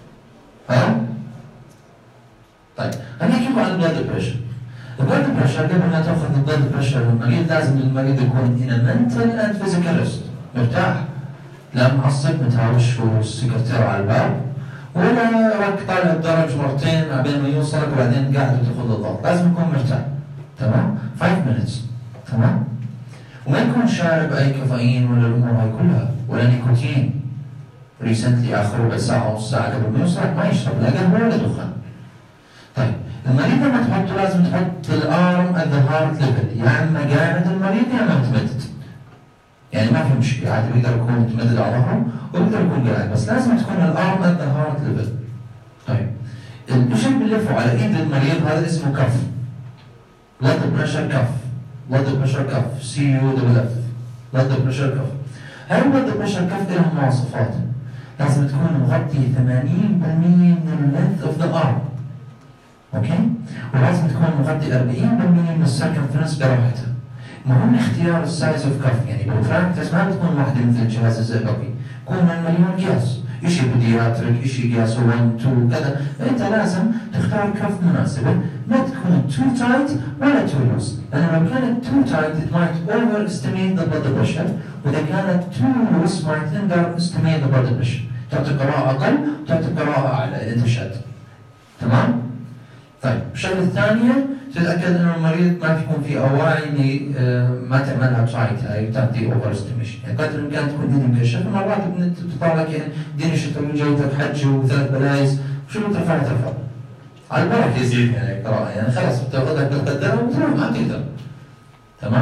طيب خليني احكي عن البلاد بريشر. البلاد بريشر قبل ما تاخذ البلاد بريشر المريض لازم المريض يكون in a mental and physical rest، مرتاح، لا معصب متهاوش والسكرتير على الباب، ولا راك طالع الدرج مرتين عبين ما يوصلك وبعدين قاعد تاخذ الضغط، لازم يكون مرتاح. تمام؟ 5 minutes. تمام؟ وما يكون شارب اي كافيين ولا الامور هاي كلها، ولا نيكوتين. ريسنتلي اخر ربع ساعه ونص ساعه قبل ما يوصل ما يشرب لا قهوه ولا دخان. طيب المريض لما تحطه لازم تحط الارم at the heart level، يا اما قاعد المريض يا اما متمدد. يعني ما في مشكله، عادي بيقدر يكون متمدد على ظهره وبيقدر يكون قاعد، بس لازم تكون الارم at the heart level. طيب الشيء اللي بنلفه على ايد المريض هذا اسمه كف. blood pressure كف. blood pressure كف CUFF blood pressure كف. هاي blood pressure كف لها مواصفات، لازم تكون مغطي 80% من length of the arm. اوكي؟ ولازم تكون مغطي 40% من السيركمفرنس براحتها. مهم اختيار السايز اوف كف، يعني بالفراكتس ما بتكون واحدة مثل الجهاز الزئبقي، يكون من مليون قياس، شيء بيدياتريك، شيء قياس 1 2 كذا، فانت لازم تختار كف مناسبة، ما تكون too tight ولا too loose، لأن لو كانت too tight it might overestimate the blood pressure، وإذا كانت too loose might underestimate the blood pressure، تعطي قراءة أقل وتعطي قراءة أعلى إذا أنت شاد. تمام؟ طيب الشغلة الثانية تتأكد إنه المريض ما يكون في أواعي اللي ما تعملها تايت، هاي تعطي اوفر استيميشن، يعني قدر الإمكان تكون ايدي مكشفة، مرات بتطلع لك يعني دين الشتوي جايتك حج وثلاث بلايز وشو بترفع ترفع. على البركة يزيد يعني القراءة، يعني خلاص بتاخذها بالقدرة وبتروح ما تقدر. تمام؟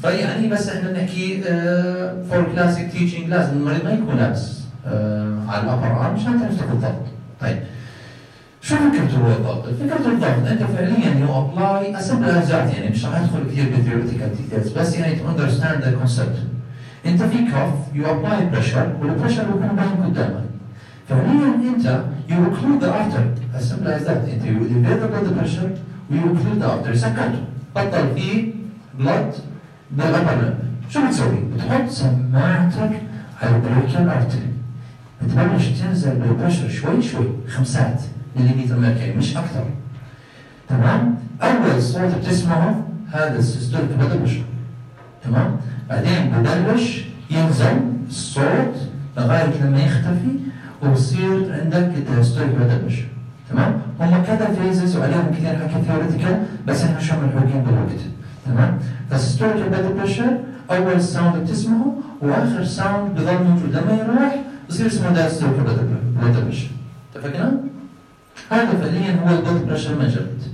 فيعني بس احنا بنحكي فور كلاسيك تيتشنج لازم المريض ما يكون لابس على الابر ارم مشان تعرف تاخذ الضغط. طيب شو فكرته هو الضغط؟ فكرة الضغط انت فعليا يو ابلاي اسمبل اجزاء، يعني مش راح ادخل كثير بالثيوريتيكال ديتيلز، بس يعني تو اندرستاند ذا كونسبت. انت في كف يو ابلاي بريشر والبريشر بيكون باين قدامك. فعليا انت يو انكلود ذا ارتري اسمبل اجزاء، انت يو اليفيت ذا بلد بريشر ويو انكلود ذا ارتري، سكرته بطل فيه بلد بالابر لمب. شو بتسوي؟ بتحط سماعتك على البريكيال ارتري، بتبلش تنزل بالبريشر شوي شوي 5 مليمتر ميركوري مش اكثر. تمام؟ اول صوت بتسمعه هذا السيستوليك بلد بريشر. تمام؟ بعدين ببلش ينزل الصوت لغايه لما يختفي وبصير عندك الدايستوليك بلد بريشر. تمام؟ هم كذا فيزز وعليهم كثير حكي ثيوريتيكال بس احنا شو ملحوقين بالوقت. تمام؟ فالسيستوليك بلد بريشر اول ساوند بتسمعه واخر ساوند بضل موجود، لما يروح بصير اسمه دايستوليك بلد بريشر. اتفقنا؟ هذا فعليا هو البلد بريشر ميجرمنت.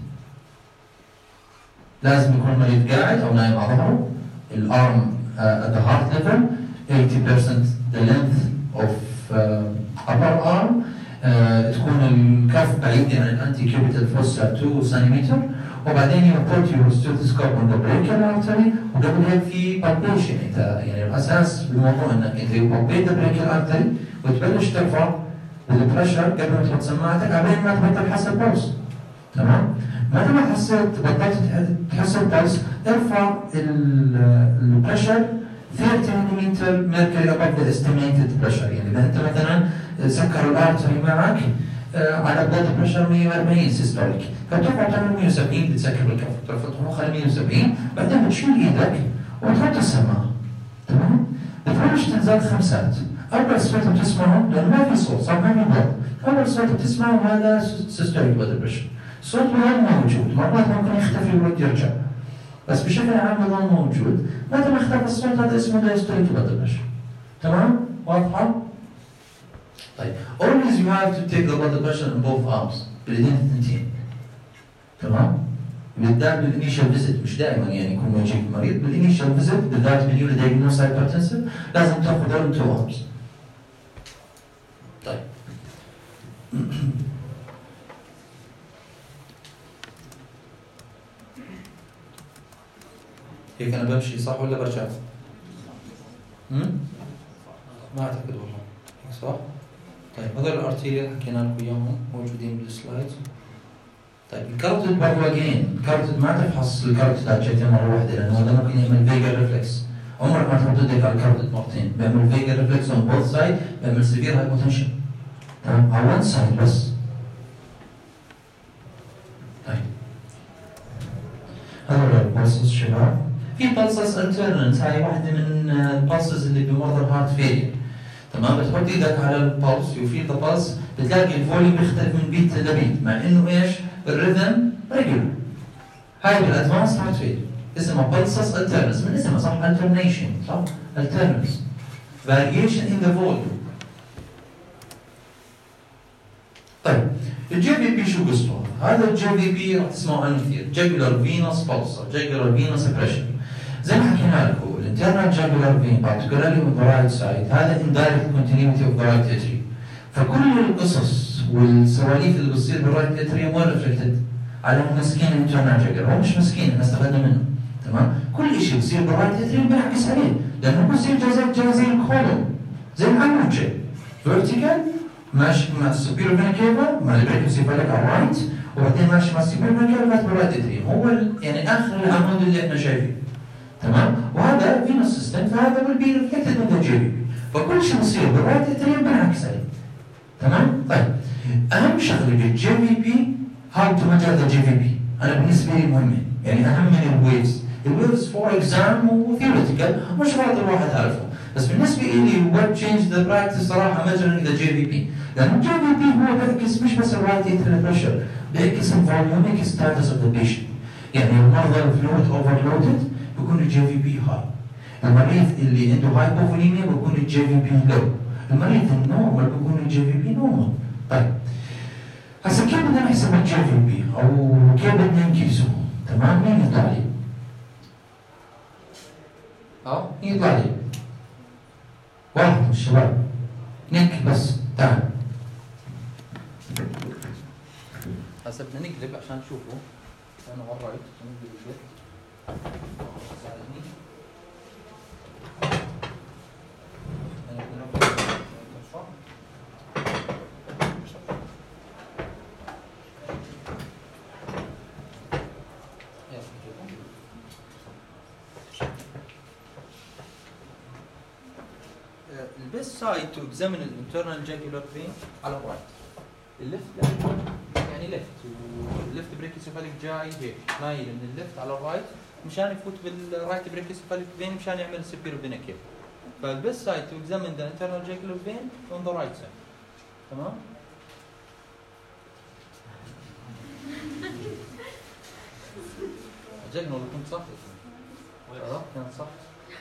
لازم يكون المريض قاعد او نايم على ظهره، الارم at the heart level 80% the length of upper arm، تكون الكف بعيد عن الانتي كيوبيتال فوسا 2 سنتيمتر، وبعدين يحط يور ستيثوسكوب on the brachial artery، وقبل هيك في palpation. انت يعني الاساس بالموضوع انك انت palpate the brachial artery وتبلش ترفع البريشر قبل ما تحط سماعتك قبل ما تبطل تحس البلس. تمام؟ متى ما بطلت تحس البلس ارفع البريشر 30 ملم ميركوري above the estimated pressure. يعني اذا انت مثلا سكر الارتري معك على بلد بريشر 140 سيستوليك، فترفع تعمل 170 بتسكر بالكف، ترفع طموح على 170، بعدين بتشيل ايدك وتحط السماعه. تمام؟ بتبلش تنزل 5. اول صوت بتسمعه لانه ما في صوت صار ما في ضغط، اول صوت بتسمعه هذا سيستوليك بلد بريشر. الصوت بضل موجود، مرات ممكن يختفي ويرد يرجع، بس بشكل عام بضل موجود. متى ما اختفى الصوت هذا اسمه دايستوليك بلد بريشر. تمام؟ واضحه؟ طيب always you have to take the blood pressure in both arms بالايدين الثنتين. تمام؟ بالذات بالانيشال فيزيت، مش دائما يعني يكون ما يجيك مريض، بالانيشال فيزيت بالذات بالنيو دايجنوز هايبرتنسيف لازم تاخذ all 2 arms. طيب هيك انا بمشي صح ولا برجع؟ ما اعتقد والله هيك صح؟ طيب هذول الارتيريال حكينا لكم اياهم موجودين بالسلايدز. طيب الكاروتيد برضه اجين، الكاروتيد ما تفحص الكاروتيد على شكل مره واحده لانه هذا ممكن يعمل فيجر ريفلكس. عمرك ما تحط ايدك على الكاروتيد مرتين، بيعمل فيجر ريفلكس اون بوث سايد، بيعمل سيفير هايبوتنشن. تمام؟ على وان سايد بس. طيب هذول البلسز شباب. في بلسز انترنس، هاي واحده من البلسز اللي بمرضى الهارت فيلير. تمام؟ بتحط ايدك على البلس يفيد البلس بتلاقي الفوليوم بيختلف من بيت لبيت، مع انه ايش؟ الريذم ريجولر. هاي بالادفانس هارت فيلير اسمها بلسز انترنس، من اسمها صح؟ الترنيشن صح؟ الترنس فاريشن ان ذا فوليوم. طيب الجي في بي شو قصته؟ هذا الجي في بي راح تسمعوا عنه كثير، جاجولار فينوس بلس، جاجولار فينوس بريشر. زي ما حكينا لكم الانترنال جاجولار فين particularly on the right side هذا indirect continuity of the right atrium. فكل القصص والسواليف اللي بتصير بالرايت اتريوم وين ريفلكتد؟ على مسكين الانترنال جاجولار، هو مش مسكين احنا استفدنا منه. تمام؟ كل شيء بصير بالرايت اتريوم بينعكس عليه، لانه بصير جاي زي الكولوم، زي الانوج فيرتيكال ماشي مع السوبيرو فينا كيفا مع البريكوسيفاليك على الرايت، وبعدين ماشي مع السوبيرو فينا كيفا بالرايت اتريوم، هو يعني اخر العمود اللي احنا شايفينه. تمام؟ وهذا فينوس سيستم، فهذا will be reflected in the JVP. فكل شيء بصير بالرايت اتريوم بنعكس عليه. تمام؟ طيب اهم شغله بالجي في بي هاو تو ميجر ذا جي في بي، انا بالنسبه لي مهمه، يعني اهم من الويفز، الويفز فور اكزام وثيوريتيكال مش شرط الواحد عارفه، بس بالنسبه لي وات تشينج ذا براكتس صراحه ميجرنج ذا جي في بي، لانه الجي في بي هو بيعكس مش بس الرايت اتريال بريشر، بيعكس الفوليوميك ستاتس اوف ذا بيشنت. يعني المرضى الفلويد اوفرلودد بيكون الجي في بي هاي، المريض اللي عنده هايبوفوليميا بيكون الجي في بي لو، المريض النورمال بيكون الجي في بي نورمال. طيب هسه كيف بدنا نحسب الجي في بي او كيف بدنا نقيسه؟ تمام؟ مين يطلع لي؟ اه يطلع لي واحد من الشباب نيك بس تعال. هسه بدنا نقلب عشان نشوفه. انا وريت نقلب شوي. ساعدني. The best side to examine the internal jugular vein على الرايت. الليفت يعني ليفت والليفت بريكيسيفاليك جاي هيك مايل من الليفت على الرايت مشان يفوت بالرايت بريكيسيفاليك فين مشان يعمل سبيرو فينا كيف. فالبست سايد تو examine the internal jugular vein on the right side. تمام؟ عجبني والله كنت صح. كانت صح.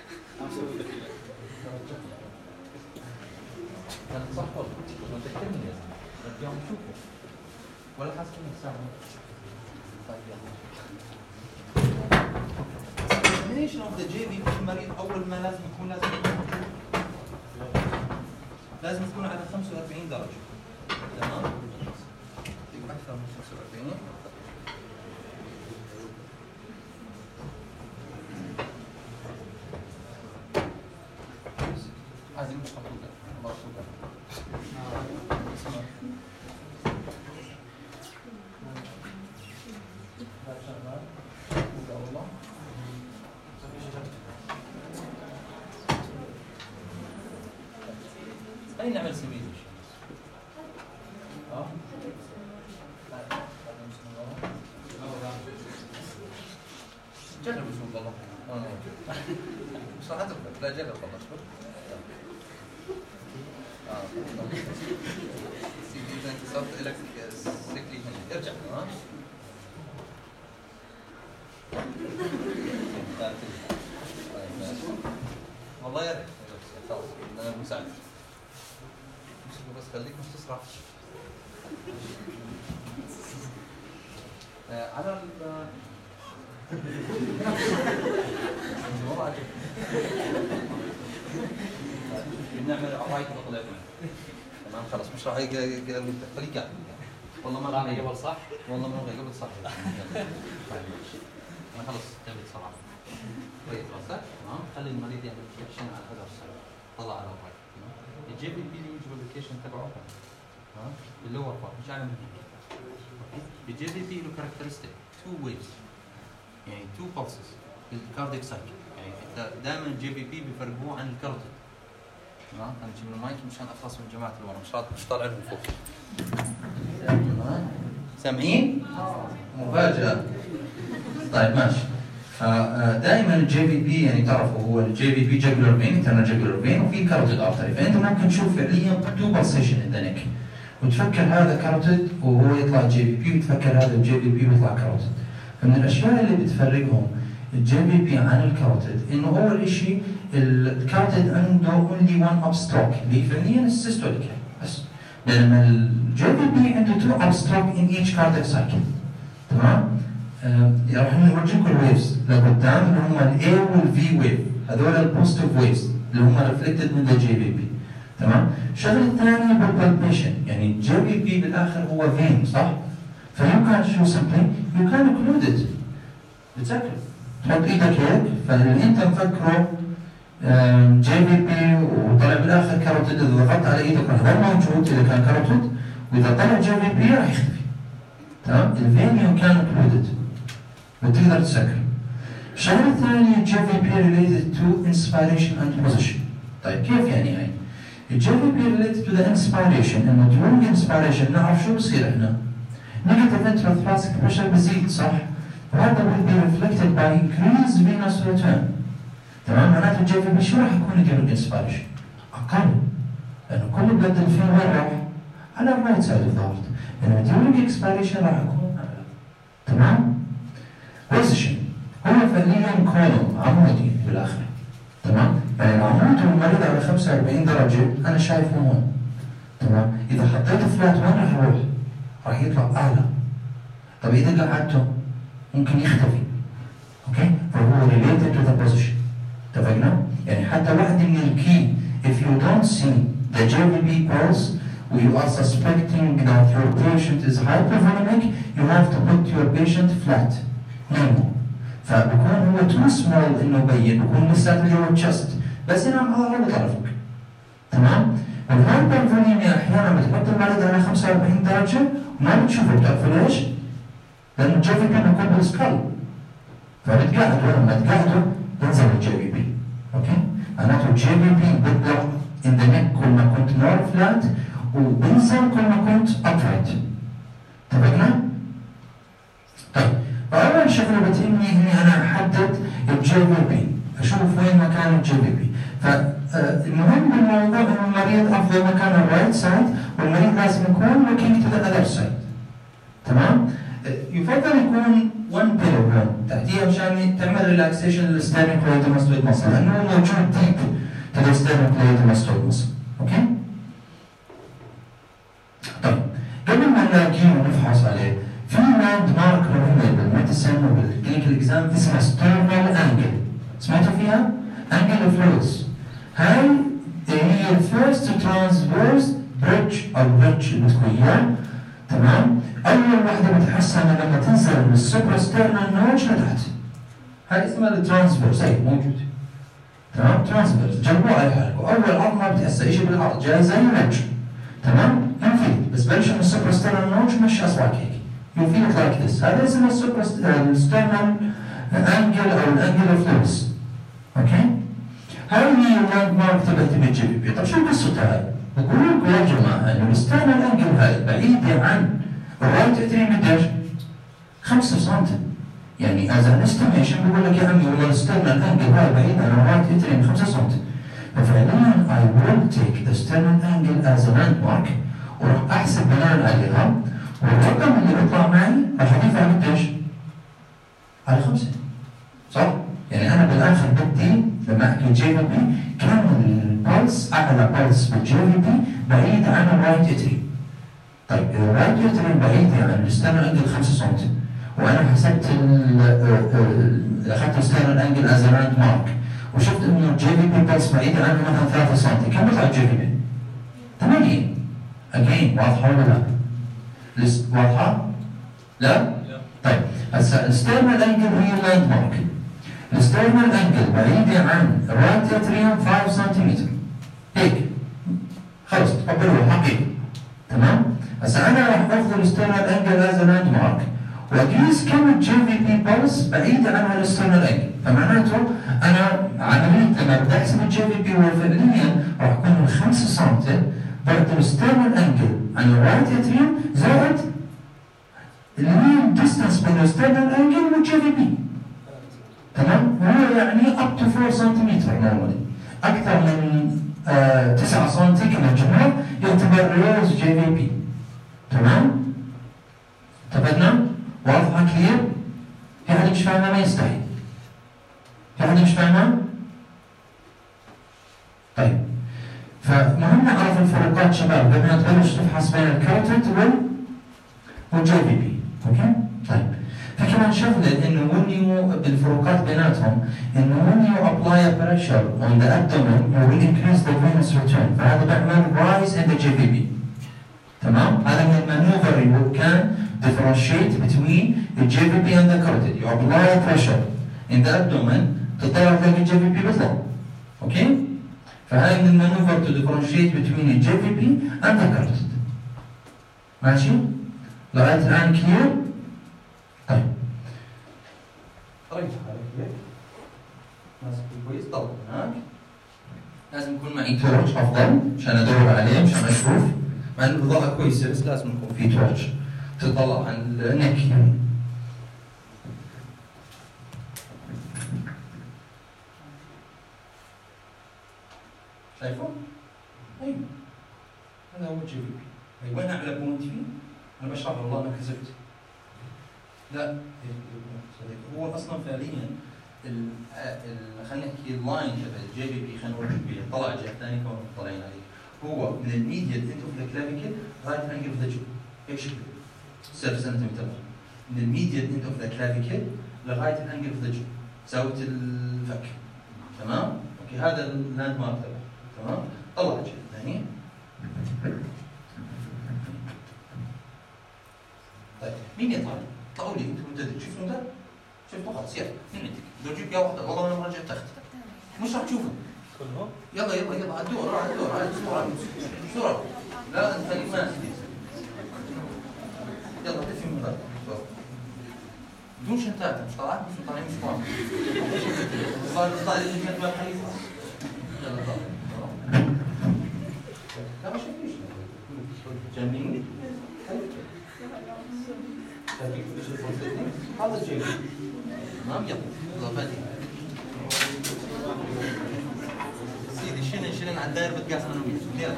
كانت صح والله. ما تذكرني يا زلمه. اليوم نشوفه. ولا حاسس انك ساعة. طيب يلا. examination of the JVP المريض أول ما لازم يكون لازم يكون على 45 درجة. تمام؟ أكثر من 45. هذه مش خطوطة. مرصوصة. خلينا نعمل سميد جرب بسم الله. مش راح اتركك لا جرب والله اصبر. سيدي اذا انت صرت لك سكلي هنا ارجع والله يا ريت خلاص انا مساعد بس خليك مش تسرع على والله عجب بنعمل عرايك بطلع تمام خلاص مش راح خليك قاعد والله ما راح قبل صح والله ما راح قبل صح انا خلص تعبت صراحه طيب راسك تمام خلي المريض يعمل فليكشن على هذا السايد طلع على الرايت الجي بي بي اللي يجيب الفليكشن تبعه ها باللور بارت مش على الجي بي بي له كاركترستيك تو ويفز يعني تو بلسز بالكارديك سايكل يعني دائما الجي بي بي بيفرقوه عن الكارديك تمام انا نجيب المايك مشان اخلص من جماعه اللي ورا مش طالع لهم فوق سامعين؟ مفاجأة. طيب ماشي. دائما الجي في بي يعني تعرفوا هو الجي في بي جاكولار فين انترنال جاكولار فين وفي كاروتيد ارتري فانت ممكن تشوف فعليا تو بالسيشن ان ذا نيك وتفكر هذا كاروتيد وهو يطلع جي في بي وتفكر هذا الجي في بي ويطلع كاروتيد. فمن الاشياء اللي بتفرقهم الجي في بي عن الكاروتيد انه اول شيء الكاروتيد عنده اونلي وان اب ستروك اللي فعليا السيستوليك بس بينما الجي في بي عنده تو اب ستروك ان ايتش كارديك سايكل. تمام؟ راح نورجيكم الويفز لقدام اللي هم الاي والفي ويف هذول البوزيتيف ويفز اللي هم ريفلكتد من الجي في بي. تمام؟ الشغله الثانيه بالبالبيشن يعني الجي في بي بالاخر هو فين صح؟ فيو كان شو سمبلي يو كان انكلودد بتذكر تحط ايدك هيك فاللي انت مفكره جي في بي وطلع بالاخر كاروتيد اذا ضغطت على ايدك راح يضل موجود اذا كان كاروتيد واذا طلع جي في بي راح يختفي. تمام؟ الفين يو كان انكلودد وتقدر تسكر. الشغله الثانيه جي في بي related to inspiration and position. طيب كيف يعني هاي؟ الجي في بي related to the inspiration انه during inspiration نعرف شو بصير احنا؟ negative intrathoracic pressure بزيد صح؟ وهذا will be reflected by increased venous return. تمام؟ معناته الجي في بي شو راح يكون during inspiration؟ اقل. لانه كل البلد اللي فيه وين راح؟ على الرايت سايد اوف ذا هارت. لانه during expiration راح يكون اعلى. تمام؟ بوزيشن هو فعليا كولوم عمودي بالاخر. تمام؟ يعني العمود والمريض على 45 درجه انا شايفه هون. تمام؟ اذا حطيته فلات وين راح يروح؟ راح يطلع اعلى. طب اذا قعدته ممكن يختفي. اوكي؟ فهو related to the position. اتفقنا؟ يعني حتى واحدة من الكي if you don't see the JVP pulse you are suspecting that your patient is hypervolemic you have to put your patient flat نيمو فبكون هو too small انه يبين بكون لساته جوا الشست بس ينام على الارض طرفك تمام؟ والهايبرفوليميا احيانا بتحط المريض على 45 درجة وما بتشوفه بتعرفوا ليش؟ لأن الجي في بي بيكون بالسكال فبتقعدوا لما تقعدوا ينزل الجي في بي اوكي؟ معناته الجي في بي بيطلع in the neck كل ما كنت more flat وبنزل كل ما كنت upright اتفقنا؟ طيب فأول شغلة بتهمني إني أنا أحدد الجي في بي أشوف وين مكان الجي في بي فالمهم بالموضوع إنه المريض أفضل مكان الرايت سايد والمريض لازم يكون looking to the other side تمام؟ يفضل يكون one pillow هون تحتيها مشان تعمل ريلاكسيشن للستيرنوكليدوماستويد ماسل لأنه هو موجود ديب to the sternocleidomastoid muscle أوكي؟ طيب قبل ما نلاقيه ونفحص عليه في لاند مارك مهمة بالميديسن وبالكلينيكال اكزام اسمها ستيرنال انجل سمعتوا فيها؟ انجل اوف لويس هاي هي الفيرست ترانسفيرس بريدج او بريدج اللي بتكون اياه تمام؟ أول واحدة بتحسها لما تنزل من السوبراسترنال نوج لتحت هاي اسمها الترانسفيرس هي موجودة تمام؟ ترانسفيرس جربوها على حالكم أول عظمة بتحسها إشي بالعرض جاي زي الرج تمام؟ يفيد بس بلش من السوبراسترنال نوج مشي أصبعك هيك you feel it like this هذا اسمه السترنال انجل أو الانجل اوف لويس أوكي؟ هاي هي اللاند مارك تبعتي بالجي بي بي طب شو قصتها هاي؟ بقول لكم يا جماعة إنه السترنال انجل هاي بعيدة عن الرايت اتريم قديش؟ 5 سم يعني as an estimation بقول لك يا عمي والله السترنال انجل هاي بعيد عن الرايت اتريم 5 سم ففعليا I will take the sternal angle as a landmark وراح احسب بناء عليها والرقم اللي بيطلع معي راح اضيف على قديش؟ على 5 صح؟ يعني انا بالاخر بدي لما احكي جي في بي كان البلس اعلى بلس بالجي في بي بعيد عن الرايت اتريم طيب إذا الرايت اتريم بعيد عن السترنال انجل 5 سم وانا حسبت اخذت السترنال انجل از لاند مارك وشفت انه الجي في بي بلس بعيد عنه مثلا 3 سم كم بيطلع الجي في بي؟ 8 اجين واضحه ولا لا؟ واضحه؟ لا؟ طيب هسه السترنال انجل هي اللاند مارك السترنال انجل بعيده عن الرايت اتريم 5 سم هيك خلص تقبلوها حقيقه تمام؟ هسه انا راح اخذ السترنال انجل از لاند مارك واقيس كم الجي في بي بلس بعيده عن السترنال انجل فمعناته انا عمليه لما بدي احسب الجي في بي هو فعليا راح يكون 5 سم بعد السترنال انجل عن الرايت اتريم زائد اللي هي الديستنس بين السترنال انجل والجي في بي تمام؟ هو يعني up to 4 سنتيمتر نورمالي اكثر من 9 سم كما الجمهور يعتبر ريوز جي في بي تمام؟ اتفقنا؟ واضحة كلير؟ في حد مش فاهمها ما يستحي في حد مش فاهمها؟ طيب فمهم نعرف الفروقات شباب قبل ما تبلش تفحص بين الكاروتيد والجي في بي اوكي؟ طيب فكمان شغله انه when you بالفروقات بيناتهم انه when you apply a pressure on the abdomen you will increase the venous return فهذا بيعمل rise in the GVP تمام؟ هذا من المانوفر اللي كان differentiate between the GVP and the carotid you apply pressure in the abdomen تطلع تلاقي الGVP بيطلع اوكي؟ فهاي من المانوفر to differentiate between the GVP and the carotid ماشي؟ لغاية الآن كلير؟ طيب ريح عليك هيك ماسك كويس طلع هناك لازم يكون معي تورش افضل عشان ادور عليه مشان اشوف مع انه الاضاءة كويسة بس لازم يكون في تورش تطلع على النك يعني شايفه؟ ايوه هذا هو الجي في بي وين اعلى بوينت فيه؟ انا بشرح والله انا كذبت لا هو اصلا فعليا خلينا نحكي اللاين تبع الجي بي بي خلينا نورجيك بيه طلع جهه ثانيه كونهم طالعين عليك هو من الميديال اند اوف ذا كلافيكل رايت انجل اوف ذا جو هيك شكله 6 سنتيمتر من الميديال اند اوف ذا كلافيكل لغايه الانجل اوف ذا جو زاويه الفك تمام؟ اوكي هذا اللاند مارك تبعه. تمام؟ طلع الجيب هني. طيب مين يطلع؟ طلعوا لي انتم مدد شفتوا ده؟ شفتوا خلاص يلا مين عندك؟ بدي اجيب يا واحده والله انا رجعت تخت مش راح تشوفوا كلهم؟ يلا يلا يلا على الدور على الدور على الدور بسرعه لا انت خليك ماسك يلا دفي من هذا بدون شنطات مش طالعات مش طالعين مش فاهم طلع لي شنطه ما خليفه يلا طلع لا ما شفتيش جميل هذا الشيء تمام يلا يلا فادي سيدي شنن على الداير بتقاس انا وياك يلا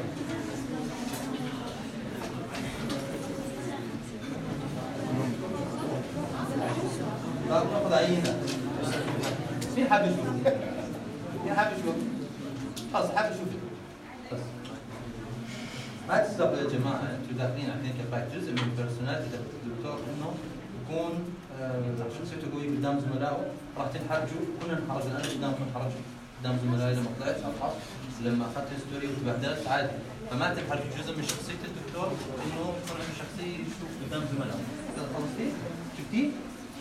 لا ناخذ عينه مين حاب يشوف؟ مين حاب يشوف؟ خلاص حاب يشوف بس ما تستغربوا يا جماعه انتم داخلين على كباك جزء من البيرسوناليتي الدكتور انه يكون شخصيته قويه قدام زملائه راح تنحرجوا كنا انحرج انا قدامكم انحرج قدام زملائي لما طلعت ابحث لما اخذت هيستوري وتبهدلت عادي فما تنحرج جزء من شخصيه الدكتور انه يكون عنده شخصيه يشوف قدام زملائه خلصتي؟ شفتيه؟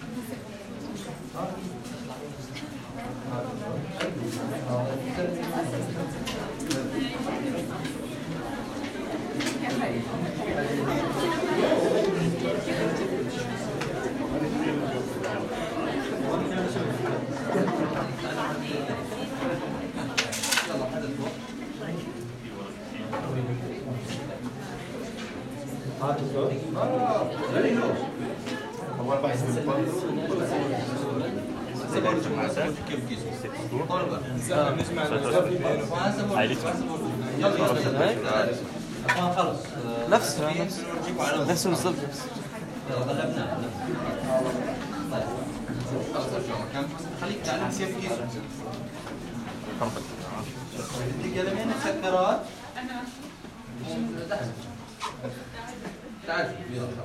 نفسه بالضبط غلبناه طيب خليك تعلم كيف كيس بدي قلمين مسكرات تعال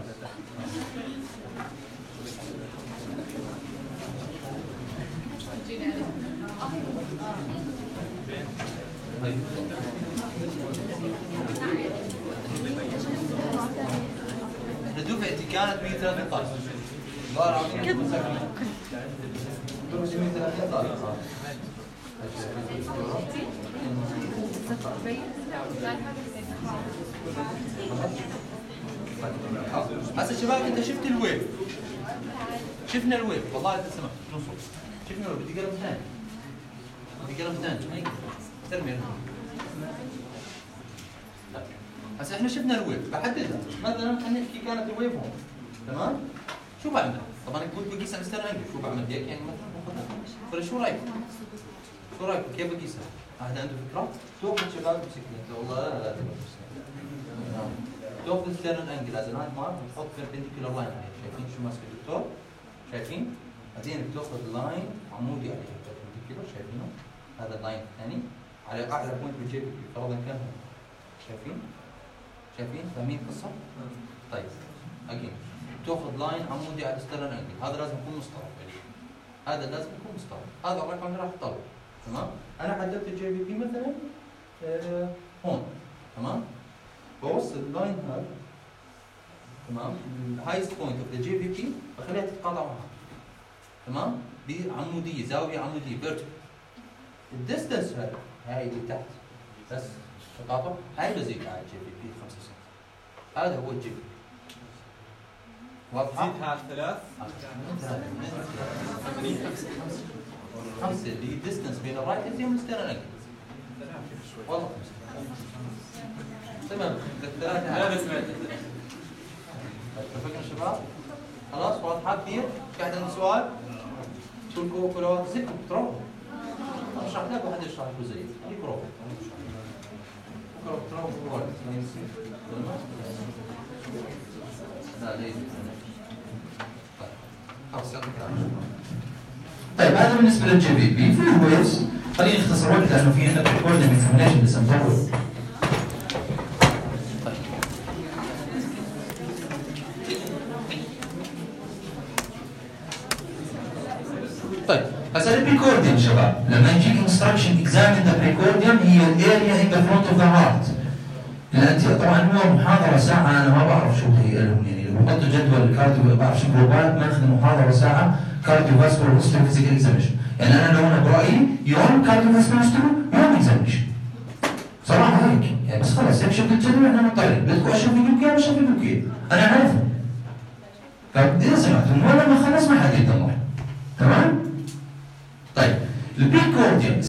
طيب دفعتي كانت 113 والله العظيم مسكرة 113 هسه شباب انت شفت الويب شفنا الويب والله انت سمعت نصه شفنا الويب بدي قلم ثاني بدي قلم ثاني ترمي هسه احنا شفنا الويب بحددها مثلا خلينا نحكي كانت الويب هون تمام شو بعمل؟ طبعا قلت بقيسها مستر انجل شو بعمل هيك يعني مثلا شو رايكم؟ شو رايكم كيف بقيسها؟ احد عنده فكره؟ تاخذ شباب بسكنه والله لا تاخذ ستيرن انجل از لاند مارك وتحط بيربنديكولار لاين عليه شايفين شو ماسك الدكتور؟ شايفين؟ بعدين بتاخذ لاين عمودي عليه بيربنديكولار شايفينه؟ هذا اللاين الثاني على اعلى بوينت بالجي فرضا كان هون شايفين؟ شايفين؟ فاهمين القصه؟ طيب اجين تاخذ لاين عمودي على ستيرن انجل هذا لازم يكون مستوى هذا لازم يكون مستوى هذا الرقم اللي راح تطلع تمام؟ انا حددت الجي بي بي مثلا هون تمام؟ بوصل اللاين هذا تمام؟ الهايست بوينت اوف ذا جي بي بي بخليها تتقاطع معها تمام؟ بعموديه زاويه عموديه فيرتيكال الديستنس هاي اللي تحت بس تقاطع هاي بزيد على الجي بي بي 5 سم هذا هو الجي بي بي واضحه؟ زيدها على 3 5 اللي هي الديستنس بين الرايت انتي والستيرن انجل والله تمام لا بس اتفقنا شباب؟ خلاص واضحه كثير؟ في احد عنده سؤال؟ شو الكوكولات زيكم تروحوا اشرح لك واحد يشرح لكم زي خليك روحوا تروحوا لا ليش طيب هذا بالنسبه للجي بي بي في الويفز خلينا نختصر وقت لانه في عندنا ريكوردنج اكزامينشن لسه مطول. طيب هسه البريكورديوم شباب لما يجيك انستراكشن اكزامين ذا بريكورديوم هي الاريا ان ذا فرونت اوف ذا هارت. انت طبعا هو محاضره ساعه انا ما بعرف شو هي لهم يعني لو بحطوا جدول الكارديو بعرف شو جروبات ماخذ محاضره ساعه كارديو فاسكولار هيستوري فيزيكال اكزاميشن. يعني انا لو انا برايي يوم كارديو فاسكولار هيستوري يوم اكزاميشن. صراحه هيك يعني بس خلص هيك شفت الجدول احنا نطلع بدكم اشوف لكم اياه مش اشوف لكم اياه انا عارفه. فاذا سمعتم ولا ما خلص ما حد يتدمر. تمام؟ طيب البريكورديوم